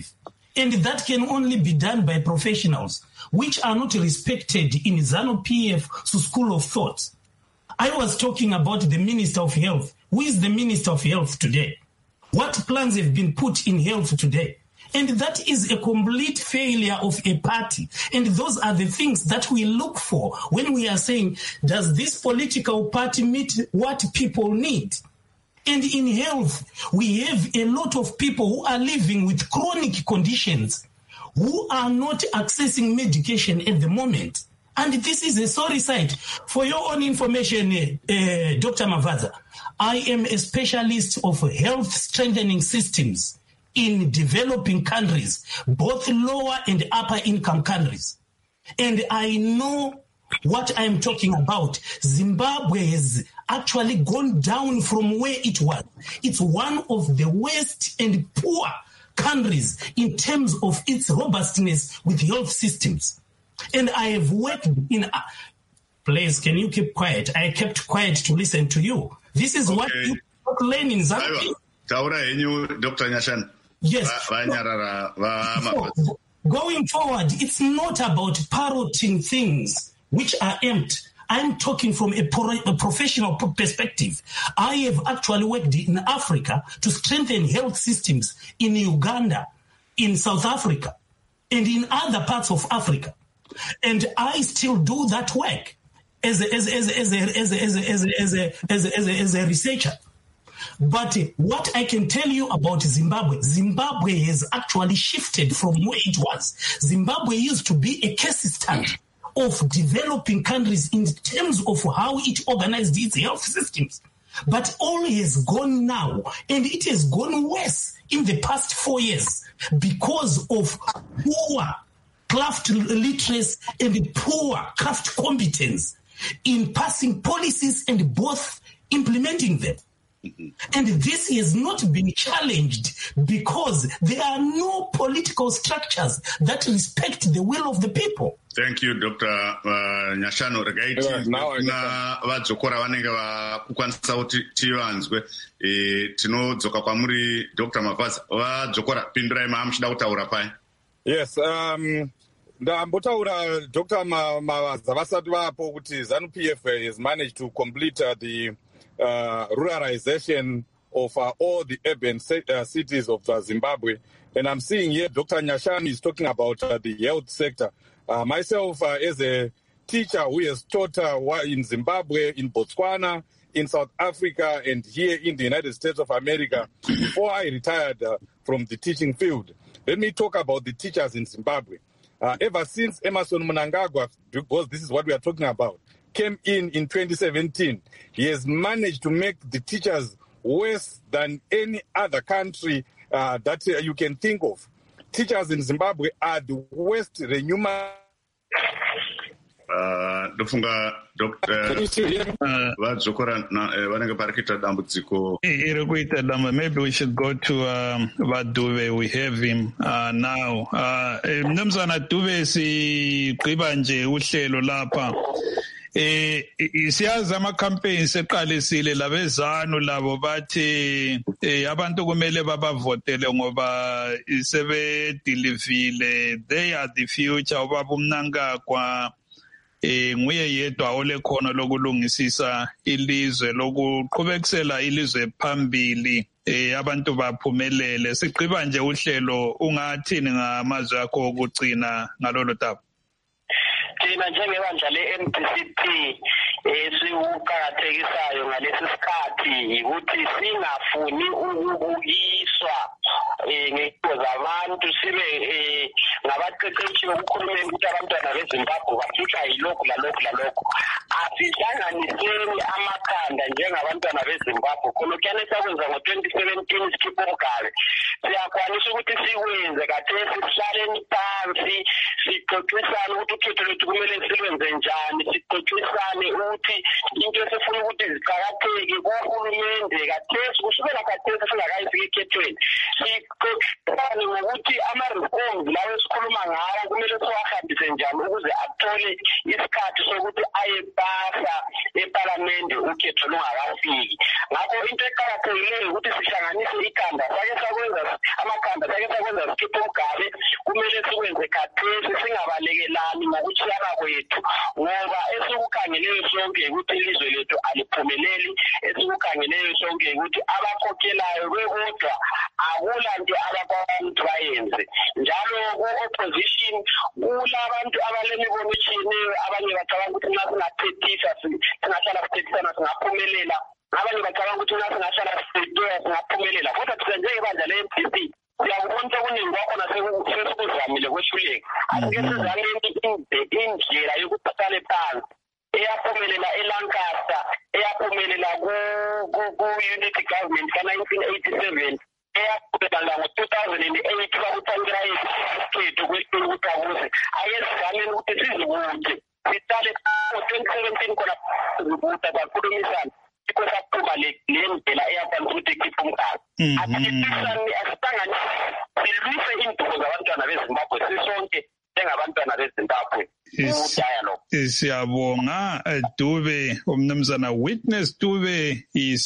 And that can only be done by professionals, which are not respected in ZANU-P F School of Thought. I was talking about the Minister of Health. Who is the Minister of Health today? What plans have been put in health today? And that is a complete failure of a party. And those are the things that we look for when we are saying, does this political party meet what people need? And in health, we have a lot of people who are living with chronic conditions who are not accessing medication at the moment. And this is a sorry sight. For your own information, uh, Doctor Mavaza, I am a specialist of health strengthening systems in developing countries, both lower and upper income countries. And I know what I'm talking about. Zimbabwe has actually gone down from where it was. It's one of the worst and poor countries in terms of its robustness with health systems. And I have worked in... Uh, please, can you keep quiet? I kept quiet to listen to you. This is okay. What you learn in Zambia. Doctor Nyashanu. Yes. So, going forward, it's not about parroting things which are empty. I'm talking from a, pro- a professional perspective. I have actually worked in Africa to strengthen health systems in Uganda, in South Africa, and in other parts of Africa. And I still do that work as a, as a, as a, as a, as a, as a, as a, as a, as a, as a, as a researcher. But what I can tell you about Zimbabwe, Zimbabwe has actually shifted from where it was. Zimbabwe used to be a case study of developing countries in terms of how it organized its health systems. But all has gone now, and it has gone worse in the past four years because of poor craft literacy and poor craft competence in passing policies and both implementing them. And this has not been challenged because there are no political structures that respect the will of the people. Thank you, Doctor uh, Nyashanu. Regaiti na vadzokora vanenge vakukwanisa kuti tivanzwe tinodzoka kwamuri Doctor Mavaza. Vadzokora pindurai mamuchida kutaura pai. Yes, um ndambotaura Doctor Mavaza vasati vapo kuti ZANU-P F has managed to complete uh, the Uh, ruralization of uh, all the urban c- uh, cities of uh, Zimbabwe. And I'm seeing here Doctor Nyashanu is talking about uh, the health sector. Uh, myself, uh, as a teacher who has taught uh, in Zimbabwe, in Botswana, in South Africa, and here in the United States of America, before I retired uh, from the teaching field, let me talk about the teachers in Zimbabwe. Uh, ever since Emmerson Mnangagwa, because this is what we are talking about, came in in twenty seventeen, he has managed to make the teachers worse than any other country uh, that uh, you can think of. Teachers in Zimbabwe are the worst remuneration. ndofunga Doctor vadzokora vanenge parikuita dambudziko iri kuita dambudziko. Maybe we should go to um, Vaduve. We have him uh, now. Mnumzana Duve, sigqiba nje uhlelo lapha. Eh siyazi ama campaigns eqalisile labezanu labo bathi eh abantu kumele babavotele ngoba isebe delivile. They are the future. Ubaba uMnangagwa eh nguye yedwa olekhona lokulungisisa ilizwe lokuqhubekisela ilizwe phambili eh abantu baphumelele. Sigqiba nje uhlelo, ungathini ngamazwi akho okugcina ngalolo daba? Thina njengebandla le-M D C P esiwuqakathekisayo ngalesi sikhathi ukuthi singafuni ukubukiswa ngento zabantu, sibe ngabaqeqeshi bokukhulumela ukuthi abantwana beZimbabwe bahlutshwa yilokhu lalokhu lalokhu. Asihlanganiseni amakhanda njengabantwana beZimbabwe. Khonokuyana esakwenza ngo-twenty seventeen sikhipha umgabe, siyakwanisa ukuthi sikwenze kathesi, sihlaleni phansi sixoxisane ukuthi ukhetho lwethu kumele silwenze njani, sixoxisane ukuthi into esifuna ukuthi ziqakatheke kuhulumende kathesi kusukela kathesi singakayifika ekhethweni. Sixoxisane njani ngokuthi ama-reforms lawo esikhuluma ngawo kumele siwahambise njani ukuze athole isikhathi sokuthi ayepasa epalamende ukhetho lungakafiki. Ngakho into eqakathekileyo ukuthi sihlanganise ikhanda sake sakwenza amakhanda sake sakwenza sikhiphe umgabe kumele sikwenze khathesi singabalekelani ngokutshiyana kwethu ngoba esikukhangeleyo sonke ukuthi ilizwe lethu aliphumeleli, esikukhangeleyo sonke ukuthi abakhokhelayo bekodwa akula nto abakwabantu bayenze. Njalo ku-opposition kulabantu abalemibono etshiyeneyo, abanye bacabanga ukuthi nxa singathethisa singahlala sithethisana singaphumelela, abanye bacabanga ukuthi nxa singahlala sithethisana singaphumelela. Kodwa thina njengebandla le-M D C siyakubona ukuthi okuningi kwakhona sesikuzamile kwehluleka. Asike sizameni indlela yokuqale phansi eyaphumelela eLancaster, eyaphumelela ku-unity government ka-nineteen eighty-seven, eyaphumelela ngo-two thousand eight kwakuthankela isikhethu kwesini ukuthi akuze ayesizameni ukuthi sizibuke siqale ngo-twenty seventeen khona sizibuka sakhulumisana ikho saphuma le ndlela eyakwanisa ukuthi ekhiphe umkhazi. Asihlanganisani, asihlanganise silwise iindubo zabantwana beZimbabwe sisonke njengabantwana beZimbabwe. Siyabonga Dube, umnumzana Witness Dube,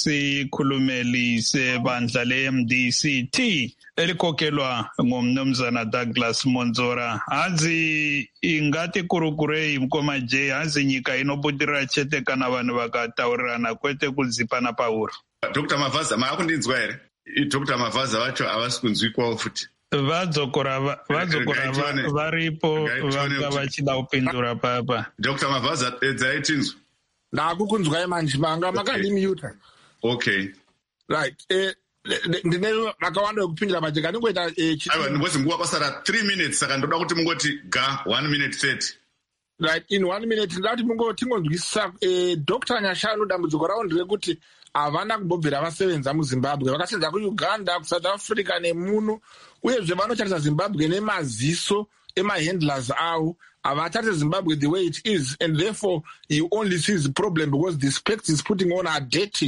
isikhulumeli sebandla le-M D C T elikhokelwa ngumnumzana Douglas Monzora. Hazi ingati kurukurei mkoma J, hazi nyika inobudira chete kana vanhu vakataurirana kwete kuzipana pauro. Doctor Mavaza, maakundinzwa here? Doctor Mavaza vacho havasikunzwikwawo futi. Vadzokora vadzokora varipo vanga vachida kupindura papa. Doctor Mavaza edzai tinzwa. Ndakukunzwai manje manga makandimute. Okay. Right. Eh ndine vakawanda wekupindura manje kanongoita eh aiwa ndingozi nguva pasara three minutes saka ndoda kuti mungoti ga one minute thirty. Right, in one minute ndati mungoti ngonzwisa eh Doctor Nyashanu dambudziko rawo nderekuti havana kumbobvira vasevenza muZimbabwe, vakasenza kuUganda, kuSouth Africa nemuno, uyezve vanotarisa Zimbabwe nemaziso ema-handlers avo, havatarise Zimbabwe the way it is, and therefore he only sees the problem because the specs is putting on are dirty.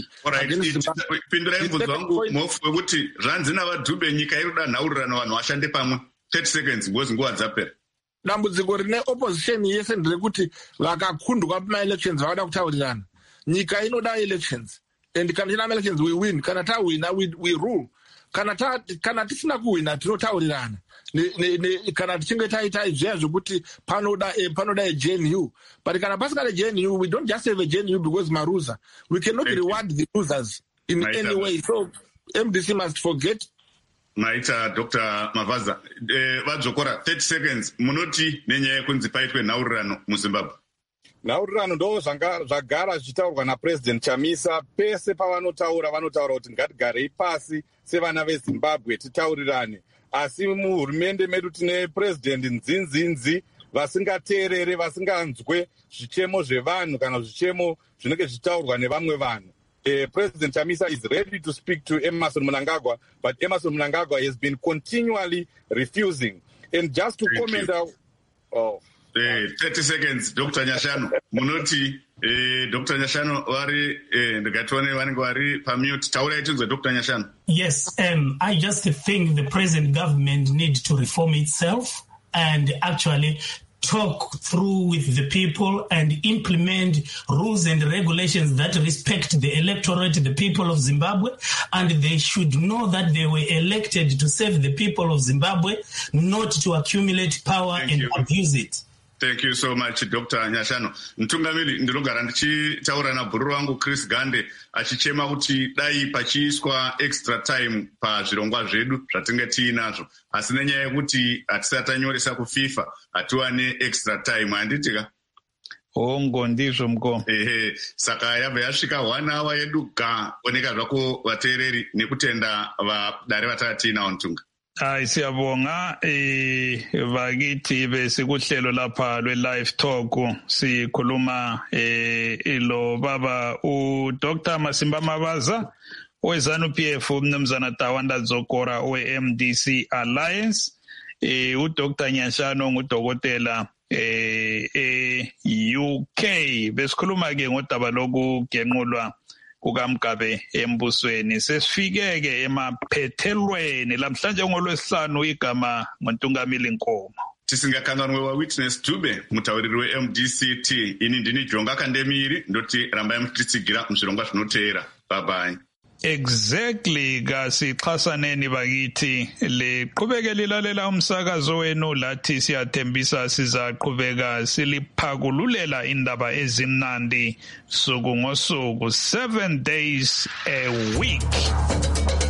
Pindurai mubvunzo wangu mofu wekuti zvanzi navaDhube nyika iri kuda nhaurirano vanhu vashande pamwe thirty seconds because nguva dzapera. Dambudziko rine opposition yese nderekuti vakakundwa pama-elections vavada kutaurirana. Nyika inoda elections. And kana tina elections we win, kana ta wina we, we rule. Kana ta kana tisina kuwina tinotaurirana. Ne ne kana tichinge taita izvo zvokuti panoda eh, panoda a J N U. But kana pasika J N U, we don't just have a J N U because maruza. We cannot Thank reward you. the losers in Maita. any way. So M D C must forget. Maita Doctor Mavaza, eh, vadzokora thirty seconds munoti nenyaya yekunzi paitwe nhaurirano muZimbabwe. Nhaurirano ndo zvagara zvichitaurwa naPresident Chamisa. Pese pavanotaura vanotaura kuti ngatigarei pasi sevana veZimbabwe titaurirane. Asi muhurumende medu tine President nzinzinzi vasingateerere, vasinganzwe zvichemo zvevanhu kana zvichemo zvinenge zvichitaurwa nevamwe vanhu. Uh, President Chamisa is ready to speak to Emmerson Mnangagwa, but Emmerson Mnangagwa has been continually refusing. And just to Thank comment out... Oh, Eh, thirty seconds, Doctor Nyashano. Munoti, eh, Doctor Nyashano, wari, eh, ndikatone vanenge vari pamute. Taura itunzwe Doctor Nyashano. Yes, um, I just think the present government needs to reform itself and actually talk through with the people and implement rules and regulations that respect the electorate, the people of Zimbabwe, and they should know that they were elected to serve the people of Zimbabwe, not to accumulate power Thank and you. abuse it. Thank you so much, Doctor Nyashano. Mtungamiri ndinogara ndichitaura nabhuru wangu Chris Gande achichema kuti dai pachiiswa extra time pazvirongwa zvedu zvatinge tiinazvo. Asi nenyaya yekuti hatisati tanyoresa kuFIFA hatiwane extra time handitika. Hongo ndizvo mko. Ehe, saka yabva yasvika one hour yedu ga oneka zvako vateereri nekutenda vadare vatatiinawo Ntunga. Hayi siyabonga eh vakithi besikuhlelo lapha lwe-live talk sikhuluma eh ilo baba u Doctor Masimba Mavaza oweZANU P F umnumzana Tawanda Dzokora owe-M D C Alliance eh u Doctor Nyashano ngudokotela eh e U K besikhuluma ke ngodaba lokugenqulwa kukaMgabe embusweni. Sesifike-ke emaphethelweni lamhlanje ngolwesihlanu igama ngoNtungamili Nkomo. Tisingakanganwe wa-Witness Dube mutauriri we-M D C T. Ini ndini Jonga Kandemiri ndoti rambai mutitsigira muzvirongwa zvinoteera. Bye bye. Exactly kasixhasaneni bakithi liqhubeke lilalela umsakazo wenu lathi siyathembisa sizaqhubeka siliphakululela indaba ezimnandi suku ngosuku seven days a week.